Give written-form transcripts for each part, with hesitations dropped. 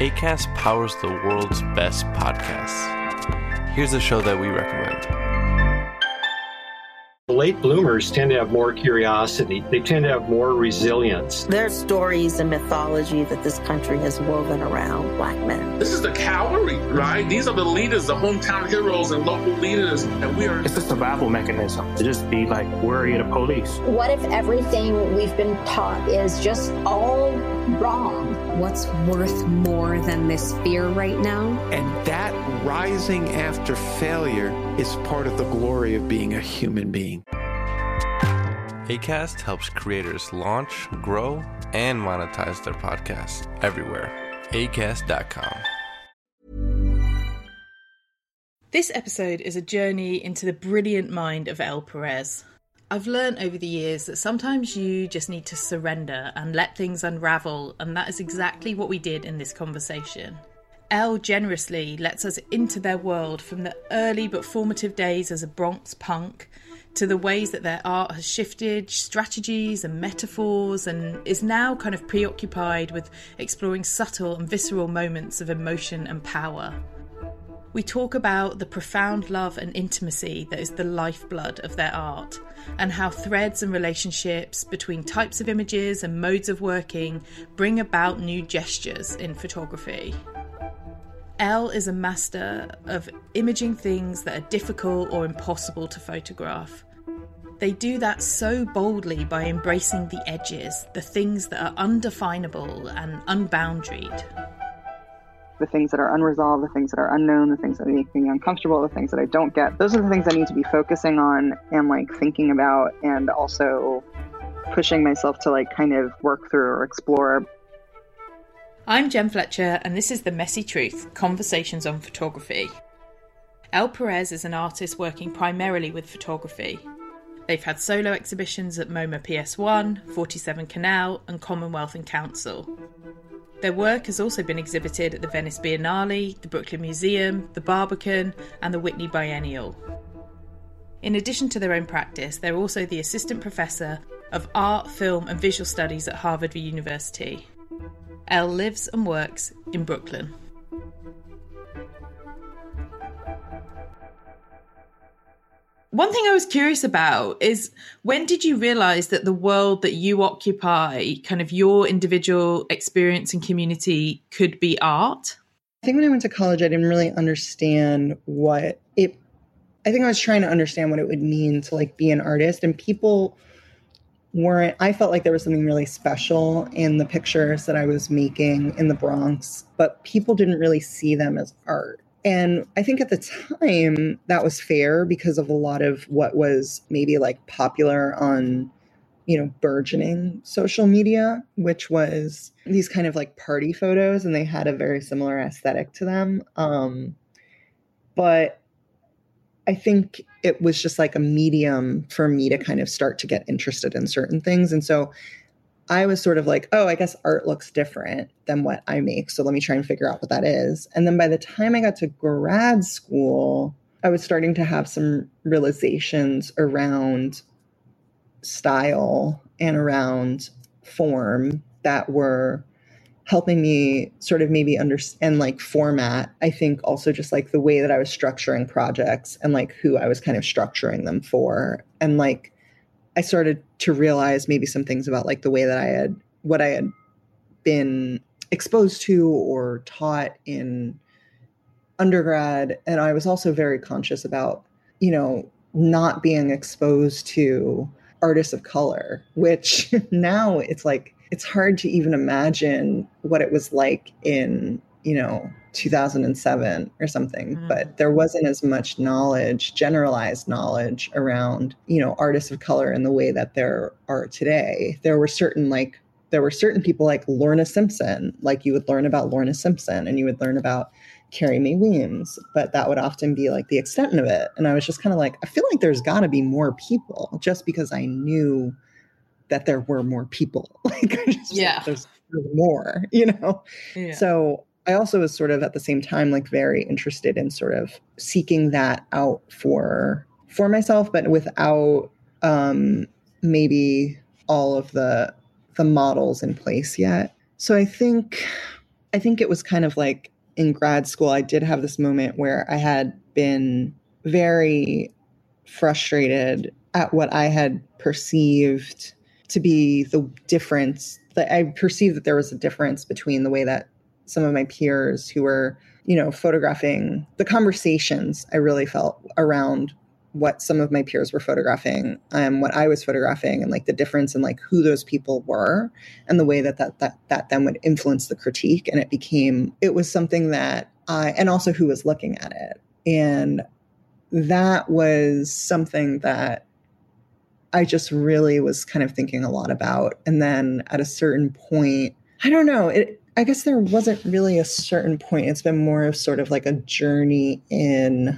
Acast powers the world's best podcasts. Here's a show that we recommend. Late bloomers tend to have more curiosity. They tend to have more resilience. There's stories and mythology that this country has woven around Black men. This is the cavalry, right? These are the leaders, the hometown heroes and local leaders. And we are... It's a survival mechanism to just be like worry of the police. What if everything we've been taught is just all wrong? What's worth more than this fear right now? And that rising after failure is part of the glory of being a human being. Acast helps creators launch, grow, and monetize their podcasts everywhere. Acast.com. This episode is a journey into the brilliant mind of El Perez. I've learned over the years that sometimes you just need to surrender and let things unravel, and that is exactly what we did in this conversation. El generously lets us into their world from the early but formative days as a Bronx punk to the ways that their art has shifted, strategies and metaphors, and is now kind of preoccupied with exploring subtle and visceral moments of emotion and power. We talk about the profound love and intimacy that is the lifeblood of their art, and how threads and relationships between types of images and modes of working bring about new gestures in photography. El is a master of imaging things that are difficult or impossible to photograph. They do that so boldly by embracing the edges, the things that are undefinable and unboundaried. The things that are unresolved, the things that are unknown, the things that make me uncomfortable, the things that I don't get. Those are the things I need to be focusing on and thinking about, and also pushing myself to kind of work through or explore. I'm Jen Fletcher, and this is The Messy Truth, Conversations on Photography. El Perez is an artist working primarily with photography. They've had solo exhibitions at MoMA PS1, 47 Canal, and Commonwealth and Council. Their work has also been exhibited at the Venice Biennale, the Brooklyn Museum, the Barbican, and the Whitney Biennial. In addition to their own practice, they're also the Assistant Professor of Art, Film and Visual Studies at Harvard University. El lives and works in Brooklyn. One thing I was curious about is, when did you realise that the world that you occupy, kind of your individual experience and community, could be art? I think when I went to college, I didn't really understand I think I was trying to understand what it would mean to be an artist, and people I felt like there was something really special in the pictures that I was making in the Bronx, but people didn't really see them as art. And I think at the time that was fair because of a lot of what was maybe popular on, burgeoning social media, which was these kind of party photos, and they had a very similar aesthetic to them. But I think it was just a medium for me to kind of start to get interested in certain things. And so I was sort of oh, I guess art looks different than what I make. So let me try and figure out what that is. And then by the time I got to grad school, I was starting to have some realizations around style and around form that were helping me sort of maybe understand format. I think also just the way that I was structuring projects and who I was kind of structuring them for. And I started to realize maybe some things about the way that what I had been exposed to or taught in undergrad. And I was also very conscious about, not being exposed to artists of color, which now it's hard to even imagine what it was like in, 2007 or something, but there wasn't as much knowledge, generalized knowledge around, artists of color in the way that there are today. There were certain people like Lorna Simpson, you would learn about Lorna Simpson and you would learn about Carrie Mae Weems, but that would often be the extent of it. And I was just kind of I feel like there's got to be more people, just because I knew that there were more people. There's more, Yeah. So I also was sort of at the same time very interested in sort of seeking that out for myself, but without maybe all of the models in place yet. So I think I think it was kind of like in grad school, I did have this moment where I had been very frustrated at what I had perceived to be the difference. That I perceived that there was a difference between the way that some of my peers who were, photographing, the conversations I really felt around what some of my peers were photographing and what I was photographing, and like the difference in like who those people were and the way that then would influence the critique. And it was something that and also who was looking at it. And that was something that I just really was kind of thinking a lot about. And then at a certain point, I don't know, I guess there wasn't really a certain point. It's been more of sort of like a journey in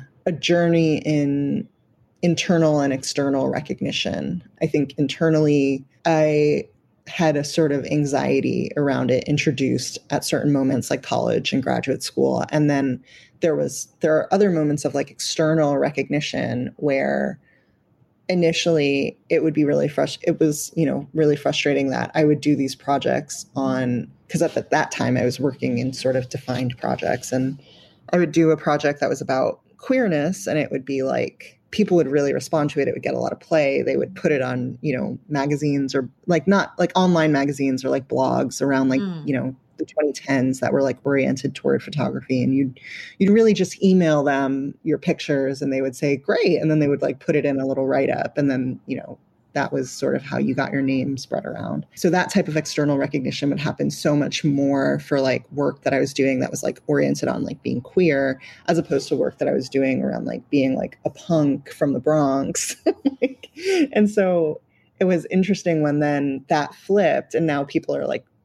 internal and external recognition. I think internally, I had a sort of anxiety around it introduced at certain moments like college and graduate school. And then there are other moments of like external recognition where initially it would be really really frustrating that I would do these projects because at that time I was working in sort of defined projects, and I would do a project that was about queerness, and it would be like, people would really respond to it. It would get a lot of play. They would put it on, magazines, or like not like online magazines or like blogs around like, the 2010s that were like oriented toward photography. And you'd really just email them your pictures and they would say, great. And then they would like put it in a little write-up. And then, that was sort of how you got your name spread around. So that type of external recognition would happen so much more for like work that I was doing that was like oriented on like being queer, as opposed to work that I was doing around like being like a punk from the Bronx. And so it was interesting when then that flipped, and now people are like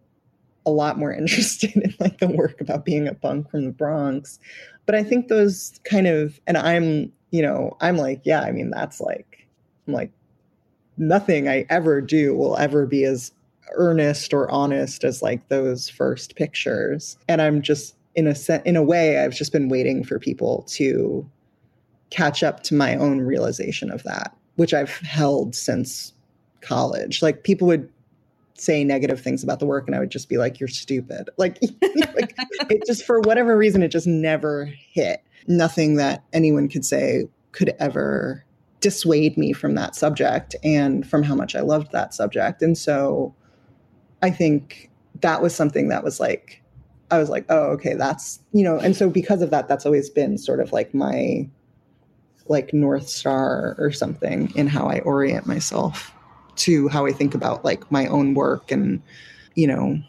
a lot more interested in like the work about being a punk from the Bronx. But I think those kind of, and I'm like, yeah, I mean, I'm like, nothing I ever do will ever be as earnest or honest as like those first pictures. And I'm just in a way, I've just been waiting for people to catch up to my own realization of that, which I've held since college. Like people would say negative things about the work and I would just be like, you're stupid. Like it just, for whatever reason, it just never hit. Nothing that anyone could say could ever dissuade me from that subject and from how much I loved that subject. And so I think that was something that was like, I was like, oh, okay, that's, and so because of that, that's always been sort of like my like North Star or something in how I orient myself to how I think about like my own work and, the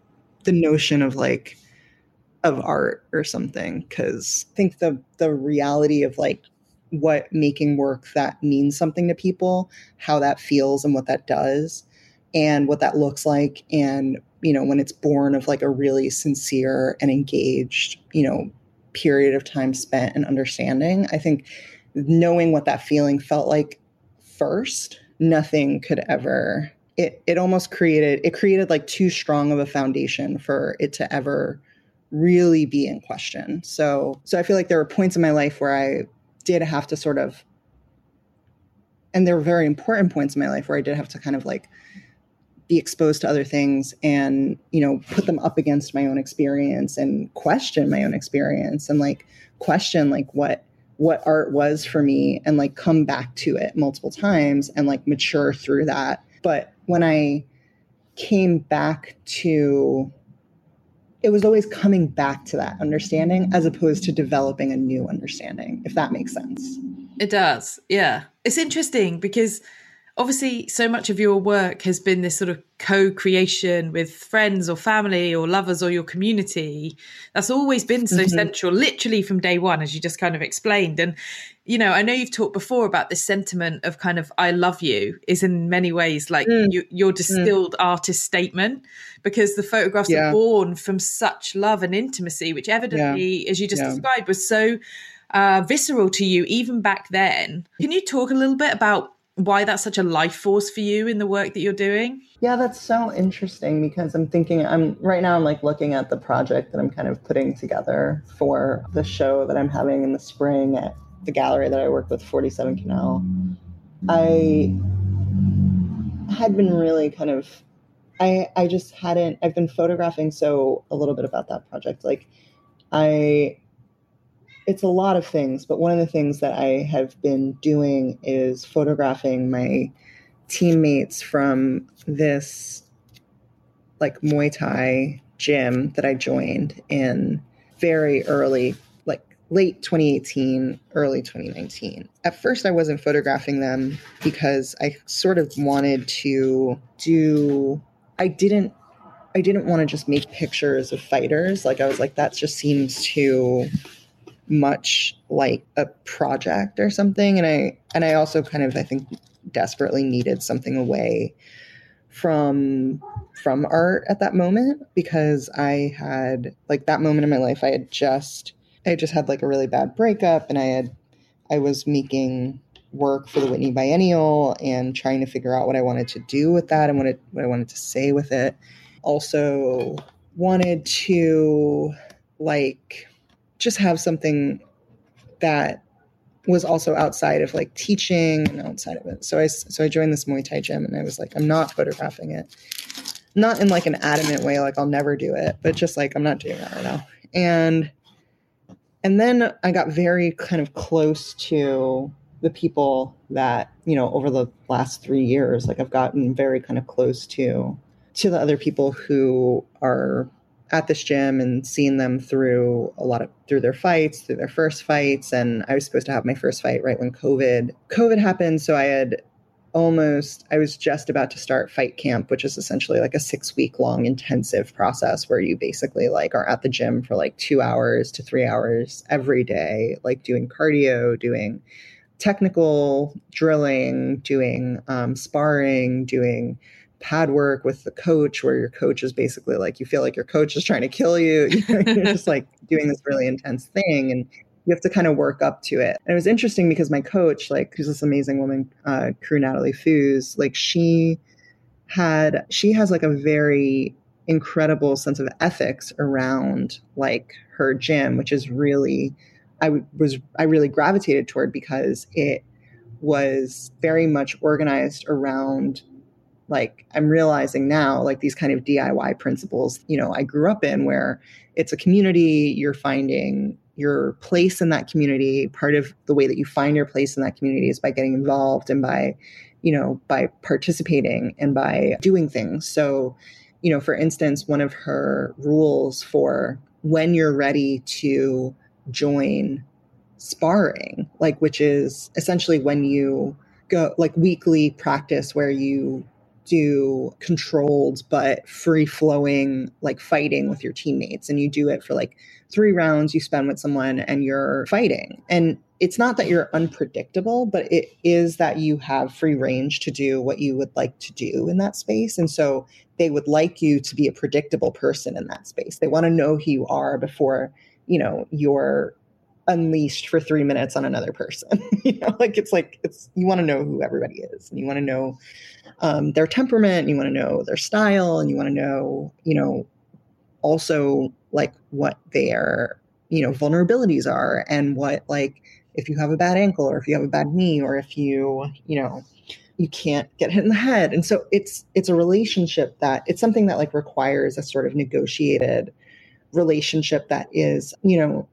notion of like, of art or something. 'Cause I think the reality of like what making work that means something to people, how that feels and what that does and what that looks like. And, when it's born of like a really sincere and engaged, period of time spent and understanding, I think knowing what that feeling felt like first, nothing could ever, it almost created like too strong of a foundation for it to ever really be in question. So I feel like there were points in my life where I did have to sort of, and there were very important points in my life where I did have to kind of like be exposed to other things and, put them up against my own experience and question my own experience and like question like what art was for me and like come back to it multiple times and like mature through that. But when I came back to, it was always coming back to that understanding as opposed to developing a new understanding, if that makes sense. It does. Yeah. It's interesting because obviously so much of your work has been this sort of co-creation with friends or family or lovers or your community. That's always been so central, literally from day one, as you just kind of explained. And, I know you've talked before about this sentiment of kind of, I love you is in many ways like your distilled artist statement, because the photographs are born from such love and intimacy, which evidently, as you just described, was so visceral to you even back then. Can you talk a little bit about why that's such a life force for you in the work that you're doing? Yeah, that's so interesting because I'm like looking at the project that I'm kind of putting together for the show that I'm having in the spring at the gallery that I work with, 47 Canal. I had been really kind of I just hadn't, I've been photographing. So a little bit about that project. Like it's a lot of things, but one of the things that I have been doing is photographing my teammates from this like Muay Thai gym that I joined in very early, like late 2018, early 2019. At first I wasn't photographing them because I sort of wanted to I didn't want to just make pictures of fighters. Like I was like, that just seems too much like a project or something. And I also kind of, I think, desperately needed something away from art at that moment, because I had like that moment in my life, I just had like a really bad breakup, and I was making work for the Whitney Biennial and trying to figure out what I wanted to do with that and what I wanted to say with it. Also wanted to like just have something that was also outside of like teaching and outside of it. So I joined this Muay Thai gym, and I was like, I'm not photographing it. Not in like an adamant way, like I'll never do it, but just like, I'm not doing that right now. And then I got very kind of close to the people that, you know, over the last 3 years, like I've gotten very kind of close to the other people who are at this gym and seeing them through their fights, through their first fights. And I was supposed to have my first fight right when COVID happened. So I was just about to start fight camp, which is essentially like a 6-week long intensive process where you basically like are at the gym for like 2 hours to 3 hours every day, like doing cardio, doing technical drilling, doing sparring, doing pad work with the coach, where your coach is basically like, you feel like your coach is trying to kill you. You're just like doing this really intense thing, and you have to kind of work up to it. And it was interesting because my coach, like, who's this amazing woman, Crew Natalie Foos, like she has like a very incredible sense of ethics around like her gym, which is really, I really gravitated toward, because it was very much organized around, like, I'm realizing now, like these kind of DIY principles, you know, I grew up in, where it's a community, you're finding your place in that community. Part of the way that you find your place in that community is by getting involved and by participating and by doing things. So, you know, for instance, one of her rules for when you're ready to join sparring, like, which is essentially when you go like weekly practice where you do controlled but free flowing like fighting with your teammates, and you do it for like 3 rounds you spend with someone and you're fighting. And it's not that you're unpredictable, but it is that you have free range to do what you would like to do in that space. And so they would like you to be a predictable person in that space. They want to know who you are before, you know, you're unleashed for 3 minutes on another person. You know, like it's you want to know who everybody is, and you want to know their temperament, and you want to know their style, and you want to know, you know, also like what their, you know, vulnerabilities are, and what, like, if you have a bad ankle, or if you have a bad knee, or if you know, you can't get hit in the head. And so it's a relationship that, it's something that like requires a sort of negotiated relationship that is, you know,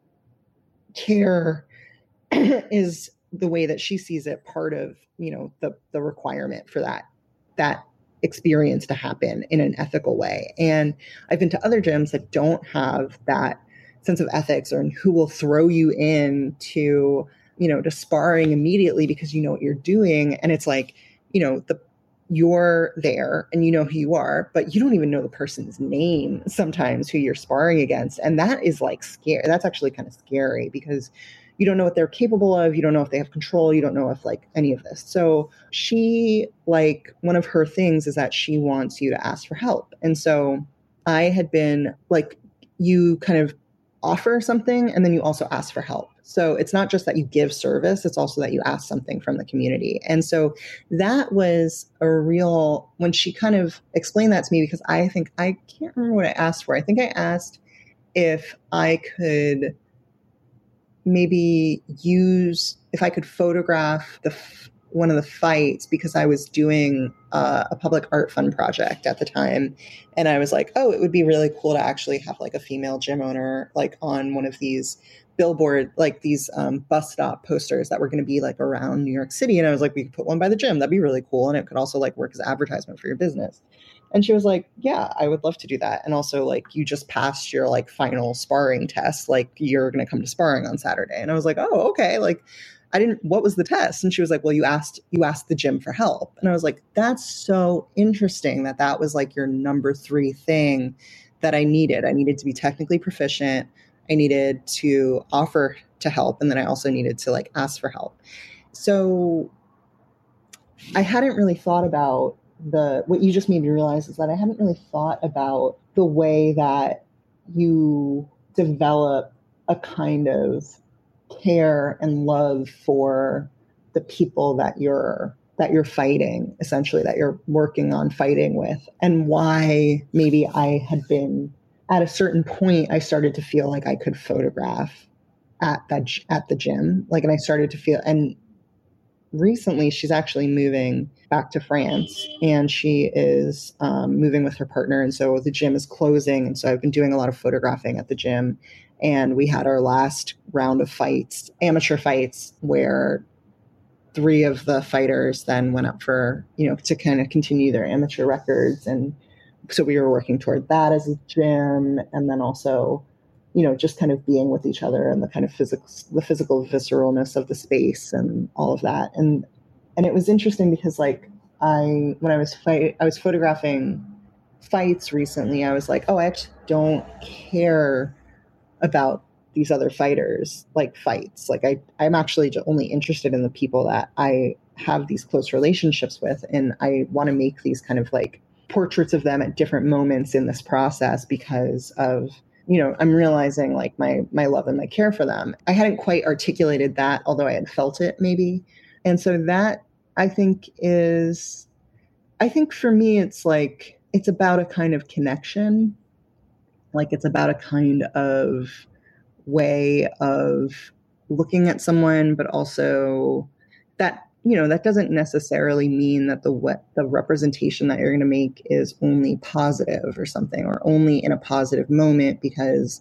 care is the way that she sees it, part of, you know, the requirement for that experience to happen in an ethical way. And I've been to other gyms that don't have that sense of ethics, or who will throw you in to, you know, to sparring immediately because you know what you're doing. And it's like, you know, you're there and you know who you are, but you don't even know the person's name sometimes who you're sparring against. And that is like scary. That's actually kind of scary, because you don't know what they're capable of. You don't know if they have control. You don't know if like any of this. So she, like, one of her things is that she wants you to ask for help. And so I had been like, you kind of offer something and then you also ask for help. So it's not just that you give service, it's also that you ask something from the community. And so that was a real, when she kind of explained that to me, because I think, I can't remember what I asked for. I think I asked if I could maybe if I could photograph one of the fights because I was doing a public art fund project at the time. And I was like, oh, it would be really cool to actually have like a female gym owner, like on one of these billboard, like these bus stop posters that were going to be like around New York City. And I was like, we could put one by the gym. That'd be really cool. And it could also like work as advertisement for your business. And she was like, yeah, I would love to do that. And also like, you just passed your like final sparring test. Like you're going to come to sparring on Saturday. And I was like, oh, okay. Like what was the test? And she was like, well, you asked the gym for help. And I was like, that's so interesting that was like your number 3 thing that I needed. I needed to be technically proficient. I needed to offer to help. And then I also needed to like ask for help. So I hadn't really thought about what you just made me realize is that I hadn't really thought about the way that you develop a kind of care and love for the people that you're fighting, essentially, that you're working on fighting with, and why maybe I had been at a certain point, I started to feel like I could photograph at the gym. Like, and I started to feel, and recently she's actually moving back to France, and she is moving with her partner. And so the gym is closing. And so I've been doing a lot of photographing at the gym. And we had our last round of fights, amateur fights, where 3 of the fighters then went up for, to kind of continue their amateur records. And so we were working toward that as a gym. And then also, just kind of being with each other and the kind of the physical visceralness of the space and all of that. And it was interesting because like when I was photographing fights recently, I was like, oh, I actually don't care about these other fighters, like fights. Like I'm actually only interested in the people that I have these close relationships with. And I want to make these kind of like portraits of them at different moments in this process because of, I'm realizing like my love and my care for them. I hadn't quite articulated that, although I had felt it maybe. And so that I think for me, it's like, it's about a kind of connection. Like it's about a kind of way of looking at someone, but also that, that doesn't necessarily mean that the representation that you're going to make is only positive or something, or only in a positive moment, because,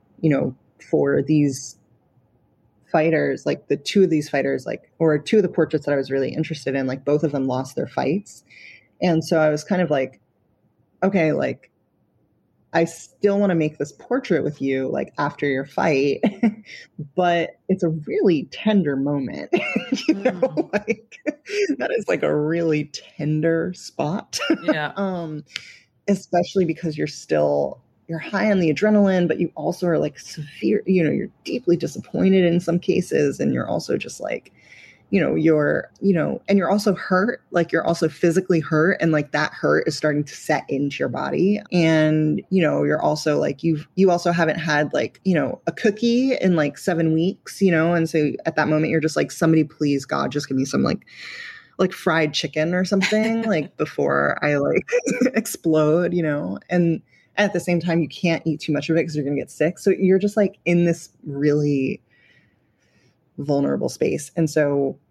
for these fighters, like the 2 of these fighters, like, or 2 of the portraits that I was really interested in, like both of them lost their fights. And so I was kind of like, okay, like, I still want to make this portrait with you, like after your fight, but it's a really tender moment, like that is like a really tender spot. Yeah. Especially because you're high on the adrenaline, but you also are like severe, you're deeply disappointed in some cases. And you're also just like, and you're also hurt, like you're also physically hurt. And like that hurt is starting to set into your body. And, you're also like, you also haven't had like, a cookie in like 7 weeks, and so at that moment you're just like, somebody please God, just give me some like fried chicken or something like before I like explode, and at the same time you can't eat too much of it because you're going to get sick. So you're just like in this really vulnerable space. And so,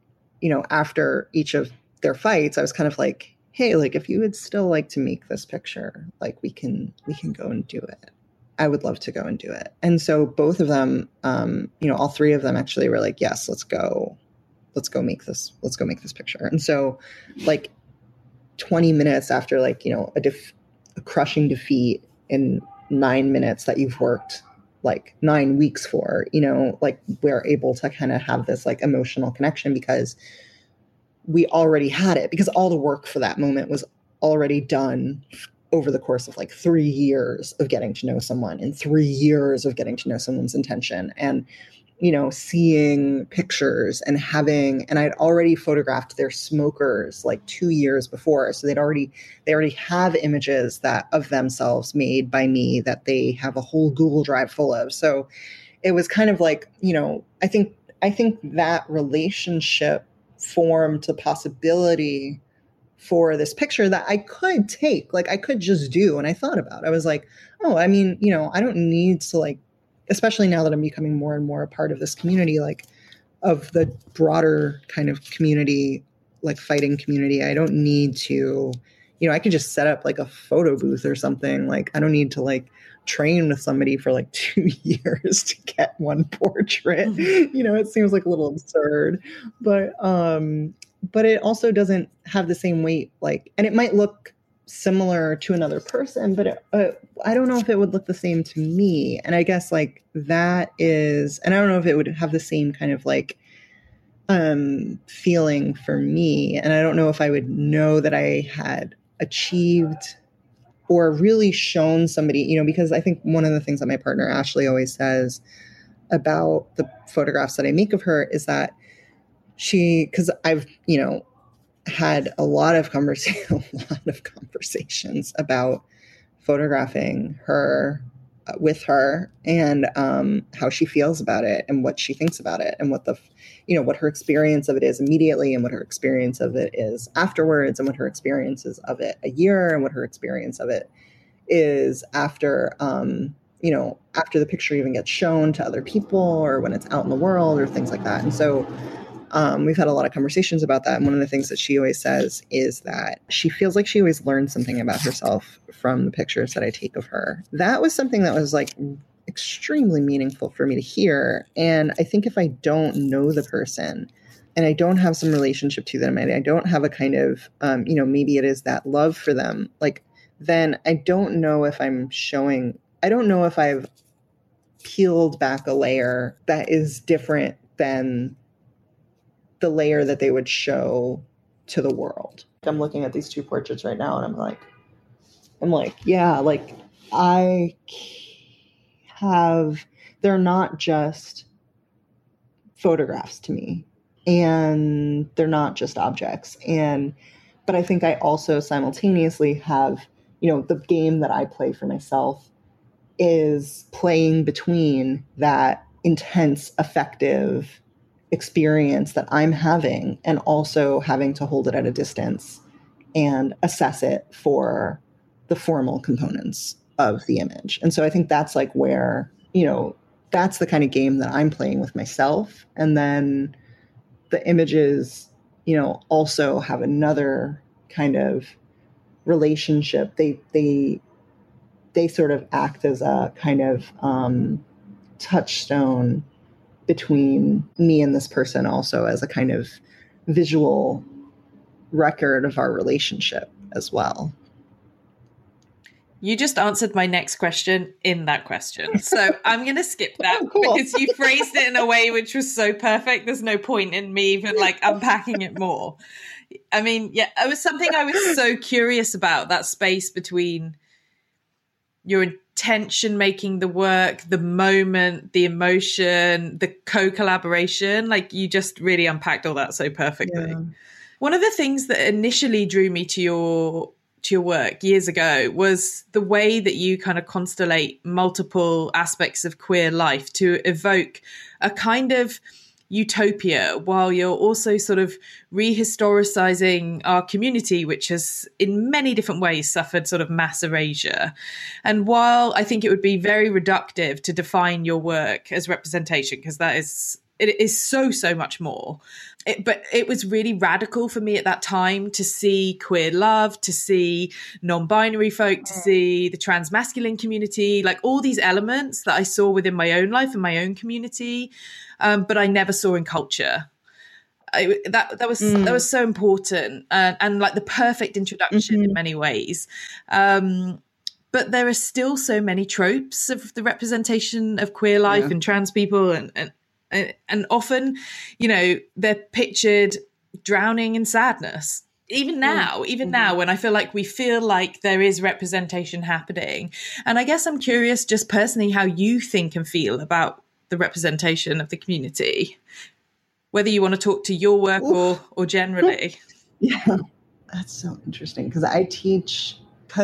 after each of their fights, I was kind of like, hey, like if you would still like to make this picture, like we can go and do it. I would love to go and do it. And so both of them, all 3 of them actually were like, yes, let's go make this picture. And so like 20 minutes after like, a crushing defeat in 9 minutes that you've worked like 9 weeks for, like we're able to kind of have this like emotional connection because we already had it, because all the work for that moment was already done over the course of like 3 years of getting to know someone and 3 years of getting to know someone's intention and, seeing pictures and I'd already photographed their smokers like 2 years before. So they already have images of themselves made by me that they have a whole Google Drive full of. So it was kind of like, I think that relationship formed the possibility for this picture that I could take, like I could just do. And I thought about, I was like, oh, I mean, I don't need to like, especially now that I'm becoming more and more a part of this community, like of the broader kind of community, like fighting community. I don't need to, I can just set up like a photo booth or something. Like I don't need to like train with somebody for like 2 years to get one portrait. It seems like a little absurd, but it also doesn't have the same weight, like, and it might look similar to another person, but I don't know if it would look the same to me. And I guess like that is, and I don't know if it would have the same kind of like feeling for me. And I don't know if I would know that I had achieved or really shown somebody, because I think one of the things that my partner Ashley always says about the photographs that I make of her is that because I've, had a lot of conversations about photographing her with her and how she feels about it and what she thinks about it and what what her experience of it is immediately and what her experience of it is afterwards and what her experiences of it a year and what her experience of it is after after the picture even gets shown to other people or when it's out in the world or things like that. And so we've had a lot of conversations about that. And one of the things that she always says is that she feels like she always learns something about herself from the pictures that I take of her. That was something that was like extremely meaningful for me to hear. And I think if I don't know the person and I don't have some relationship to them and I don't have a kind of, maybe it is that love for them, like, then I don't know if I don't know if I've peeled back a layer that is different than the layer that they would show to the world. I'm looking at these two portraits right now and I'm like, yeah, like they're not just photographs to me and they're not just objects. But I think I also simultaneously have, the game that I play for myself is playing between that intense, affective experience that I'm having and also having to hold it at a distance and assess it for the formal components of the image. And so I think that's like where, that's the kind of game that I'm playing with myself. And then the images, also have another kind of relationship. They sort of act as a kind of touchstone between me and this person, also as a kind of visual record of our relationship as well. You just answered my next question in that question. So I'm going to skip that because you phrased it in a way which was so perfect. There's no point in me even like unpacking it more. I mean, yeah, it was something I was so curious about, that space between your intention making the work, the moment, the emotion, the co-collaboration. Like you just really unpacked all that so perfectly. Yeah. One of the things that initially drew me to your work years ago was the way that you kind of constellate multiple aspects of queer life to evoke a kind of utopia while you're also sort of rehistoricizing our community, which has in many different ways suffered sort of mass erasure. And while I think it would be very reductive to define your work as representation, because it is so much more. But it was really radical for me at that time to see queer love, to see non-binary folk, to see the trans-masculine community, like all these elements that I saw within my own life and my own community, but I never saw in culture. That was so important and like the perfect introduction in many ways. But there are still so many tropes of the representation of queer life and trans people and often, they're pictured drowning in sadness. Even now, when I feel like there is representation happening. And I guess I'm curious just personally how you think and feel about the representation of the community, whether you want to talk to your work or generally. Yeah, that's so interesting because I teach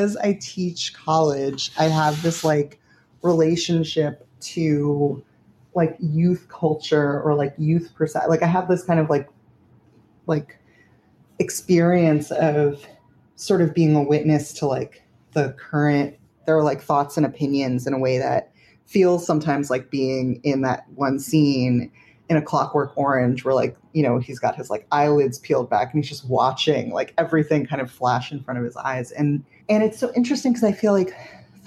college, I have this like relationship to like youth culture or like youth like I have this kind of like experience of sort of being a witness to like the current, there are like thoughts and opinions in a way that feels sometimes like being in that one scene. in A Clockwork Orange where like, you know, he's got his like eyelids peeled back and he's just watching like everything kind of flash in front of his eyes. And it's so interesting because I feel like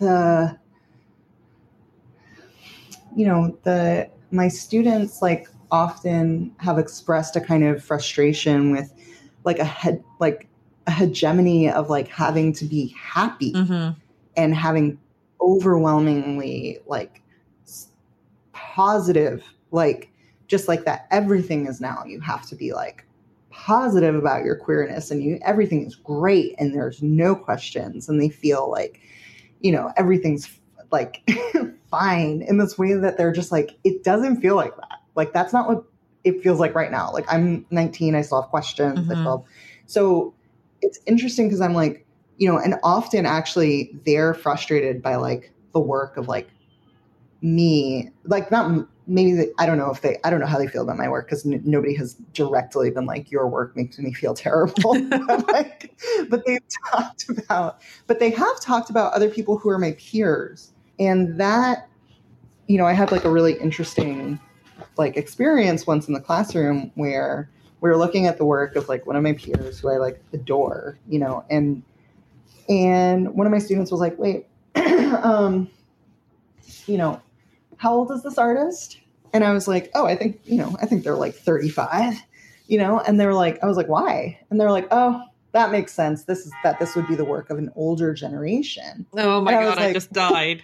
my students like often have expressed a kind of frustration with like a hegemony of like having to be happy and having overwhelmingly like positive, like just like that everything is now you have to be like positive about your queerness and everything is great and there's no questions, and they feel like, you know, everything's like fine in this way that they're just like, it doesn't feel like that. Like that's not what it feels like right now. Like I'm 19, I still have questions. So it's interesting because I'm like, you know, and often actually they're frustrated by like the work of like me, like not maybe I don't know how they feel about my work because nobody has directly been like, your work makes me feel terrible. but they have talked about other people who are my peers. And that, you know, I had like a really interesting like experience once in the classroom where we were looking at the work of like one of my peers who I like adore, you know, and one of my students was like, wait, you know, how old is this artist? And I was like, oh, I think they're like 35, you know, and they were like, I was like, why? And they were like, oh, that makes sense. This would be the work of an older generation. Oh my God, I just died.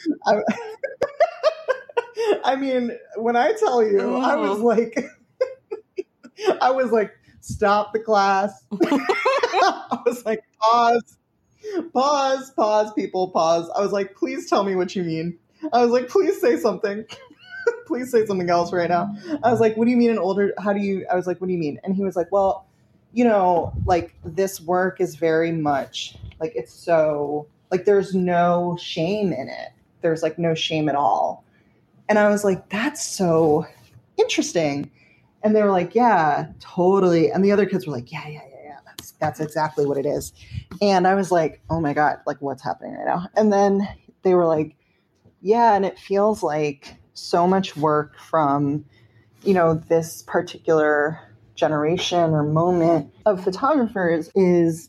I mean, when I tell you, I was like, stop the class. I was like, pause, people, pause. I was like, please tell me what you mean. I was like, please say something. Please say something else right now. I was like, what do you mean an older, I was like, what do you mean? And he was like, well, you know, like this work is very much like, it's so like, there's no shame in it. There's like no shame at all. And I was like, that's so interesting. And they were like, yeah, totally. And the other kids were like, yeah. That's exactly what it is. And I was like, oh my God, like what's happening right now? And then they were like, yeah. And it feels like so much work from, you know, this particular generation or moment of photographers is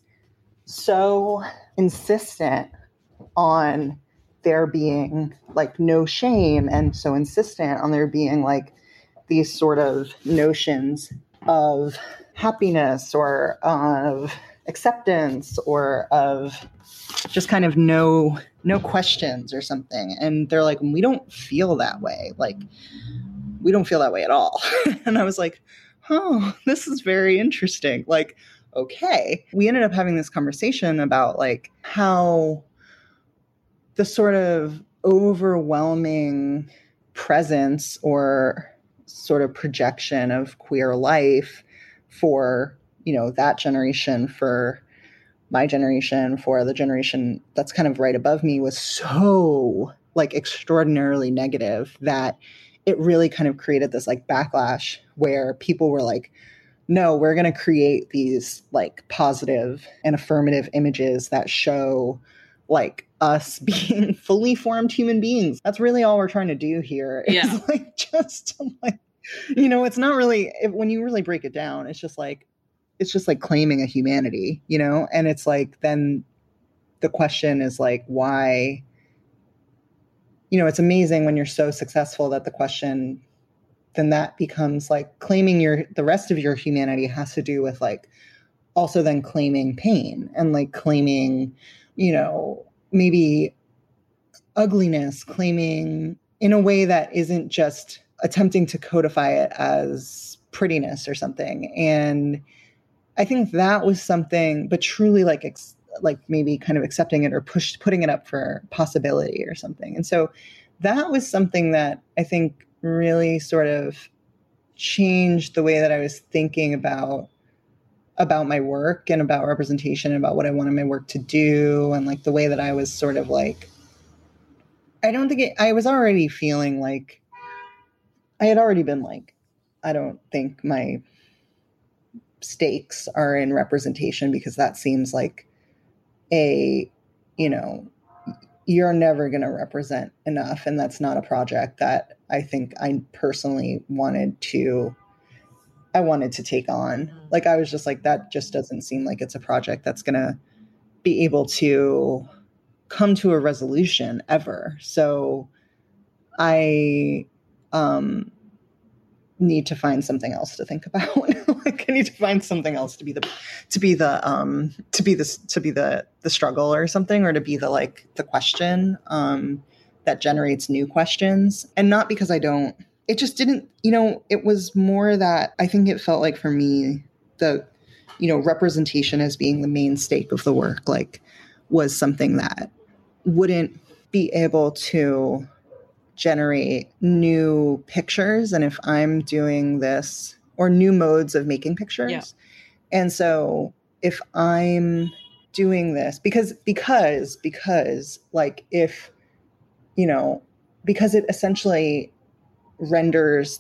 so insistent on there being like no shame and so insistent on there being like these sort of notions of happiness or of acceptance or of just kind of no questions or something. And they're like, we don't feel that way. Like, we don't feel that way at all. And I was like, oh, this is very interesting. Like, okay. We ended up having this conversation about like how the sort of overwhelming presence or sort of projection of queer life for, you know, that generation, for my generation, for the generation that's kind of right above me was so like extraordinarily negative that it really kind of created this like backlash where people were like, no, we're going to create these like positive and affirmative images that show like us being fully formed human beings. That's really all we're trying to do here. Yeah. It's like just like, you know, it's not really, when you really break it down, it's just like claiming a humanity, you know? And it's like, then the question is like, why, you know, it's amazing when you're so successful that the question, then that becomes like claiming the rest of your humanity has to do with like, also then claiming pain and like claiming, you know, maybe ugliness, claiming in a way that isn't just attempting to codify it as prettiness or something. And I think that was something, but truly like maybe kind of accepting it or putting it up for possibility or something. And so that was something that I think really sort of changed the way that I was thinking about my work and about representation and about what I wanted my work to do. And like the way that I was sort of like, I was already feeling like, I had already been like, I don't think my stakes are in representation because that seems like a, you know, you're never going to represent enough. And that's not a project that I think I personally wanted to take on. Like, I was just like, that just doesn't seem like it's a project that's going to be able to come to a resolution ever. So I need to find something else to think about. Like, I need to find something else to be the struggle or something, or to be the question that generates new questions. And not because it just didn't, it was more that I think it felt like for me, the, representation as being the main stake of the work, was something that wouldn't be able to generate new pictures. And if I'm doing this, or new modes of making pictures. Yeah. And so if I'm doing this, because because it essentially renders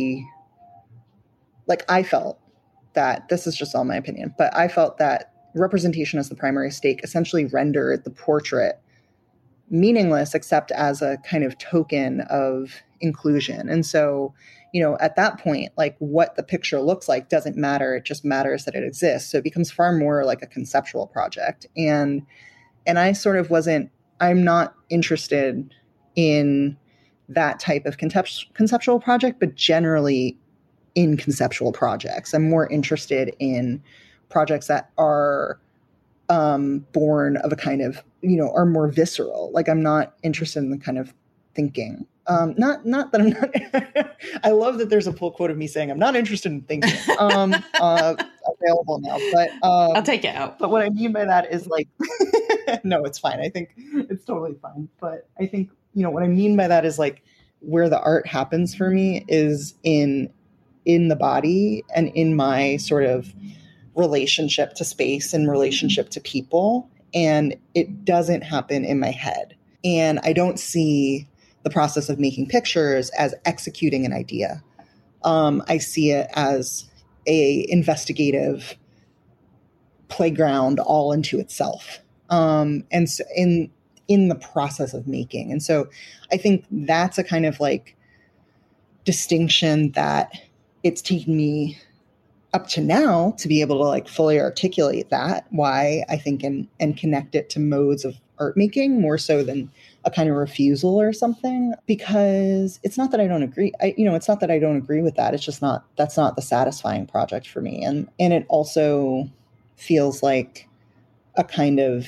I felt that, this is just all my opinion, but I felt that representation as the primary stake essentially rendered the portrait meaningless, except as a kind of token of inclusion. And so, at that point, what the picture looks like doesn't matter. It just matters that it exists. So it becomes far more like a conceptual project. And I sort of I'm not interested in that type of conceptual project, but generally in conceptual projects. I'm more interested in projects that are born of a kind of, are more visceral. I'm not interested in the kind of thinking. Not that I'm not, I love that there's a pull quote of me saying I'm not interested in thinking, available now, but, I'll take it out. But what I mean by that is no, it's fine. I think it's totally fine. But I think, what I mean by that is where the art happens for me is in the body and in my sort of relationship to space and relationship to people. And it doesn't happen in my head. And I don't see the process of making pictures as executing an idea. I see it as a investigative playground all into itself. And so in the process of making. And so I think that's a kind of distinction that it's taken me up to now to be able to fully articulate that, why I think and connect it to modes of art making more so than a kind of refusal or something, because it's not that I don't agree. It's not that I don't agree with that. It's just that's not the satisfying project for me. And it also feels like a kind of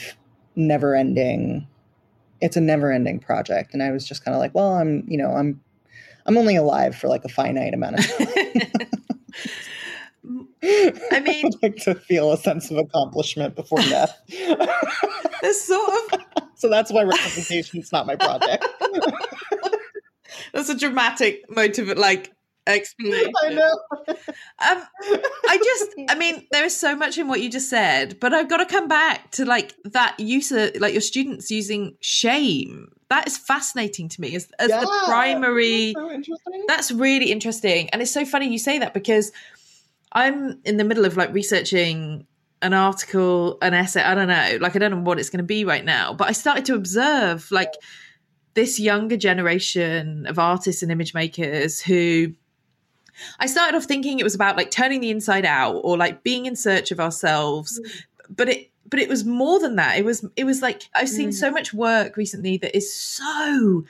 it's a never ending project. And I was just kind of well, I'm only alive for a finite amount of time. I mean, I'd like to feel a sense of accomplishment before death. There's sort of... So that's why representation is not my project. That's a dramatic motive, explanation. I know. There is so much in what you just said, but I've got to come back to that use of your students using shame. That is fascinating to me as the primary. That's so interesting. That's really interesting. And it's so funny you say that, because I'm in the middle of researching an article, an essay. I don't know. I don't know what it's going to be right now, but I started to observe this younger generation of artists and image makers who I started off thinking it was about turning the inside out or being in search of ourselves. But it was more than that. It was I've seen so much work recently that is so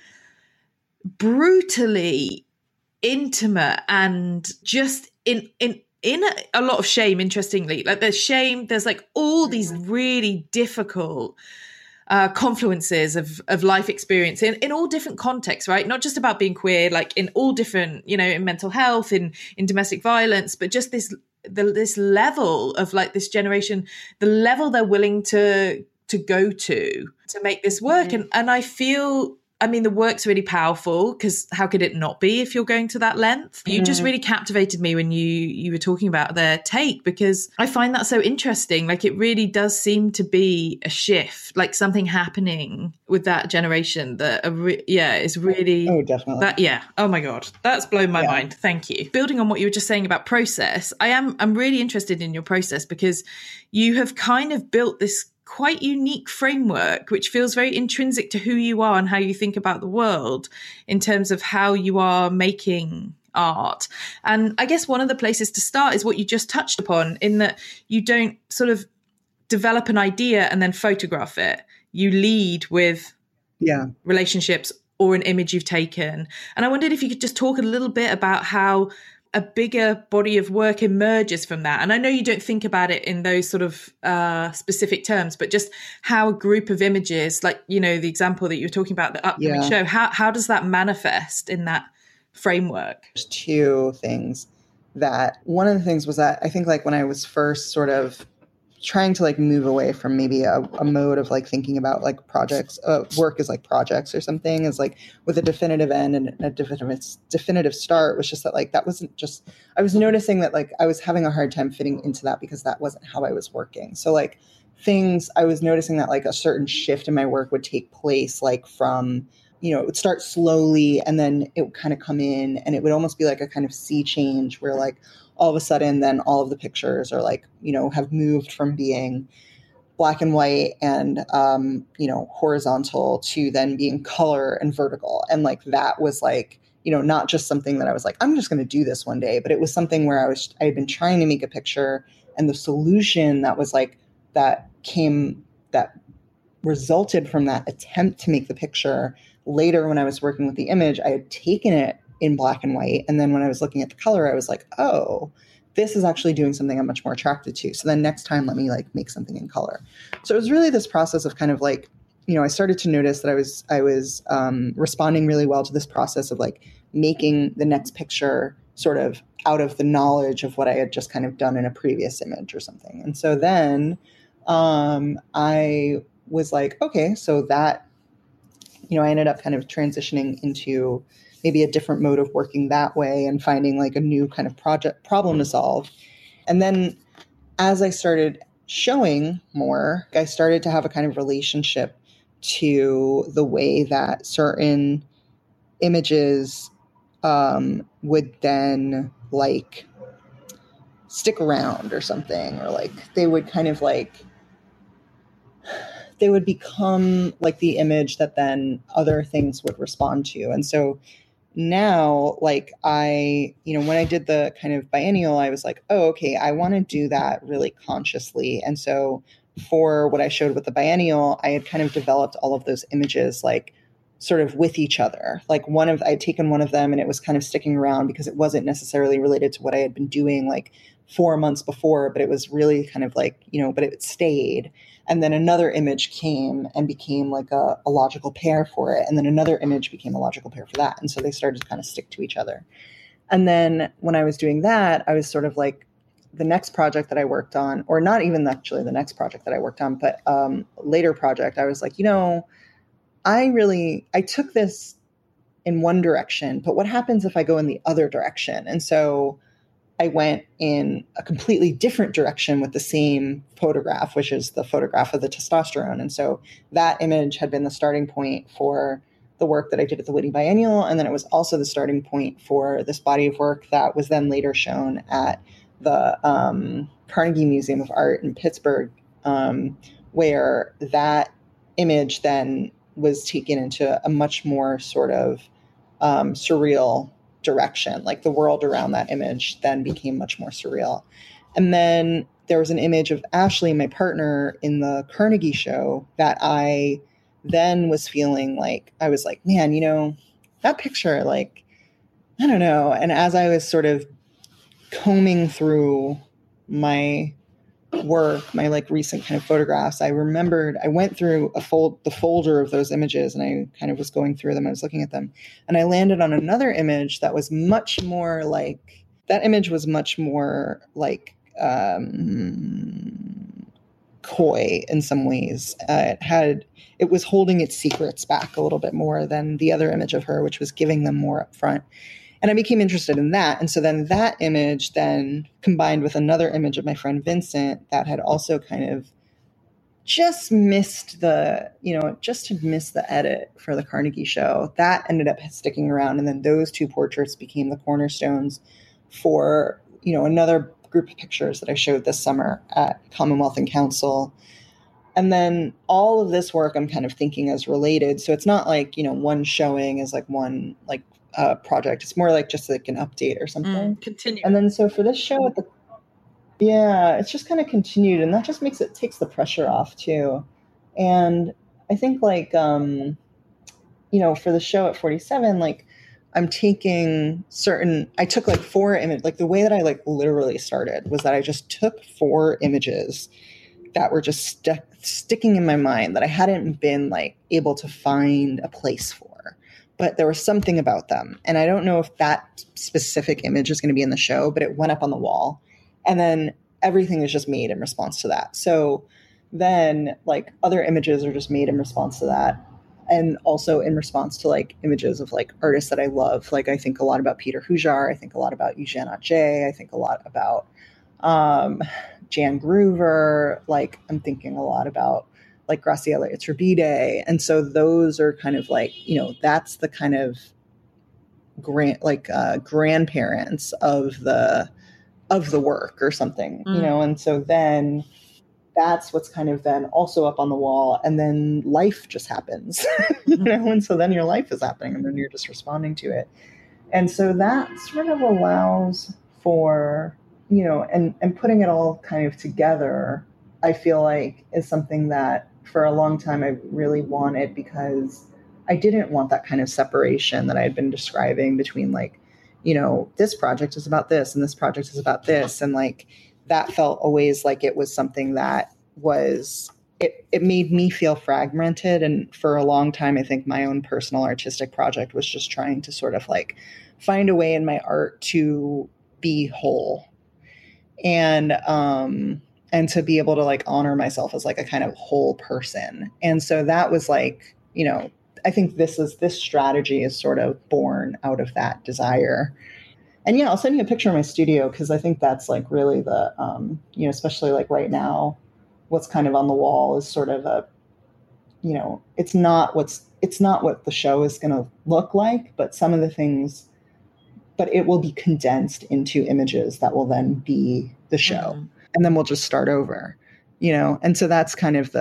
brutally intimate and just in a lot of shame, interestingly. There's shame, there's all these really difficult confluences of life experience in all different contexts, right? Not just about being queer, in all different, in mental health, in domestic violence, but just this level of this generation, the level they're willing to go to make this work. And I feel... the work's really powerful, because how could it not be if you're going to that length? You just really captivated me when you were talking about their take, because I find that so interesting. It really does seem to be a shift, something happening with that generation that is really... Oh, definitely. Oh my God, that's blown my mind. Thank you. Building on what you were just saying about process, I'm really interested in your process, because you have kind of built this quite unique framework, which feels very intrinsic to who you are and how you think about the world in terms of how you are making art. And I guess one of the places to start is what you just touched upon, in that you don't sort of develop an idea and then photograph it. You lead with relationships or an image you've taken. And I wondered if you could just talk a little bit about how a bigger body of work emerges from that. And I know you don't think about it in those sort of specific terms, but just how a group of images, like, you know, the example that you were talking about, the upcoming show, how does that manifest in that framework? There's two things. That one of the things was that I think like when I was first sort of trying to like move away from maybe a mode of like thinking about like projects, work as like projects or something, is like with a definitive end and a definitive start, was just that like that wasn't just, I was noticing that like I was having a hard time fitting into that because that wasn't how I was working. So like things, I was noticing that like a certain shift in my work would take place like from, you know, it would start slowly and then it would kind of come in, and it would almost be like a kind of sea change where like all of a sudden then all of the pictures are like, you know, have moved from being black and white and, you know, horizontal to then being color and vertical. And like, that was like, you know, not just something that I was like, I'm just going to do this one day, but it was something where I had been trying to make a picture, and the solution that was like, that resulted from that attempt to make the picture. Later, when I was working with the image, I had taken it in black and white. And then when I was looking at the color, I was like, oh, this is actually doing something I'm much more attracted to. So then next time, let me like make something in color. So it was really this process of kind of like, you know, I started to notice that I was responding really well to this process of like making the next picture sort of out of the knowledge of what I had just kind of done in a previous image or something. And so then I was like, okay, so that, you know, I ended up kind of transitioning into maybe a different mode of working that way and finding like a new kind of problem to solve. And then as I started showing more, I started to have a kind of relationship to the way that certain images would then like stick around or something, or like they would kind of like, they would become like the image that then other things would respond to. And so now, like I, you know, when I did the kind of biennial, I was like, oh, okay, I want to do that really consciously. And so for what I showed with the biennial, I had kind of developed all of those images like sort of with each other. Like I'd taken one of them and it was kind of sticking around because it wasn't necessarily related to what I had been doing like 4 months before, but it was really kind of like, you know, but it stayed. And then another image came and became like a logical pair for it. And then another image became a logical pair for that. And so they started to kind of stick to each other. And then when I was doing that, I was sort of like the next project that I worked on, or not even actually the next project that I worked on, but later project, I was like, you know, I took this in one direction, but what happens if I go in the other direction? And so I went in a completely different direction with the same photograph, which is the photograph of the testosterone. And so that image had been the starting point for the work that I did at the Whitney Biennial. And then it was also the starting point for this body of work that was then later shown at the Carnegie Museum of Art in Pittsburgh, where that image then was taken into a much more sort of surreal direction. Like the world around that image then became much more surreal. And then there was an image of Ashley, my partner, in the Carnegie show that I then was feeling like, I was like, man, you know, that picture, like, I don't know. And as I was sort of combing through my work, my like recent kind of photographs, I remembered I went through the folder of those images, and I kind of was going through them. I was looking at them, and I landed on another image that was much more like, that image was much more like coy in some ways. It was holding its secrets back a little bit more than the other image of her, which was giving them more up front. And I became interested in that. And so then that image then combined with another image of my friend Vincent that had also kind of just missed the edit for the Carnegie show. That ended up sticking around. And then those two portraits became the cornerstones for, you know, another group of pictures that I showed this summer at Commonwealth and Council. And then all of this work I'm kind of thinking is related. So it's not like, one showing is like one like project. It's more like just like an update or something. Continue. And then so for this show it's just kind of continued, and that just takes the pressure off too. And I think like, for the show at 47, like I took like 4 images, like the way that I like literally started was that I just took 4 images that were just sticking in my mind that I hadn't been like able to find a place for, but there was something about them. And I don't know if that specific image is going to be in the show, but it went up on the wall, and then everything is just made in response to that. So then like other images are just made in response to that. And also in response to like images of like artists that I love. Like I think a lot about Peter Hujar. I think a lot about Eugene Atget. I think a lot about Jan Groover. Like I'm thinking a lot about like Graciela Iturbide. And so those are kind of like, that's the kind of grandparents of the work or something, and so then that's what's kind of then also up on the wall, and then life just happens, and so then your life is happening, and then you're just responding to it. And so that sort of allows for, and putting it all kind of together, I feel like is something that for a long time I really wanted, because I didn't want that kind of separation that I had been describing between like, this project is about this and this project is about this. And like, that felt always like it was something that was, it made me feel fragmented. And for a long time, I think my own personal artistic project was just trying to sort of like find a way in my art to be whole and to be able to like honor myself as like a kind of whole person. And so that was like, I think this strategy is sort of born out of that desire. And yeah, I'll send you a picture of my studio, because I think that's like really the, especially like right now, what's kind of on the wall is sort of a, it's not what the show is going to look like, but some of the things, but it will be condensed into images that will then be the show. Mm-hmm. And then we'll just start over, and so that's kind of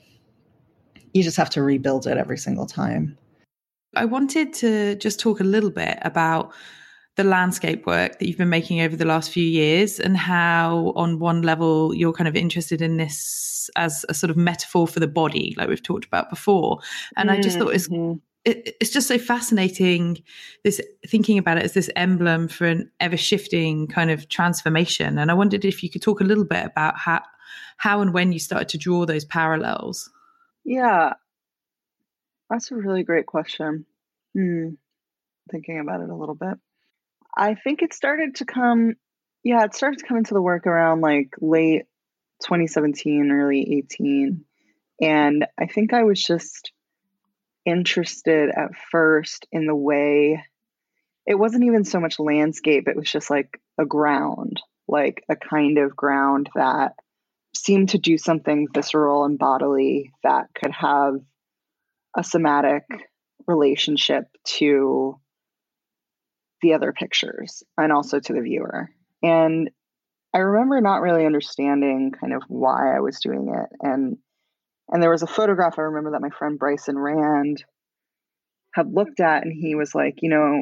you just have to rebuild it every single time. I wanted to just talk a little bit about the landscape work that you've been making over the last few years, and how on one level you're kind of interested in this as a sort of metaphor for the body, like we've talked about before. And I just thought it's just so fascinating, this thinking about it as this emblem for an ever shifting kind of transformation. And I wondered if you could talk a little bit about how and when you started to draw those parallels. Yeah, that's a really great question. Thinking about it a little bit. I think it started to come into the work around like late 2017, early 18. And I think I was just interested at first in the way, it wasn't even so much landscape, it was just like a ground, like a kind of ground that seemed to do something visceral and bodily that could have a somatic relationship to the other pictures and also to the viewer. And I remember not really understanding kind of why I was doing it. And there was a photograph I remember that my friend Bryson Rand had looked at, and he was like,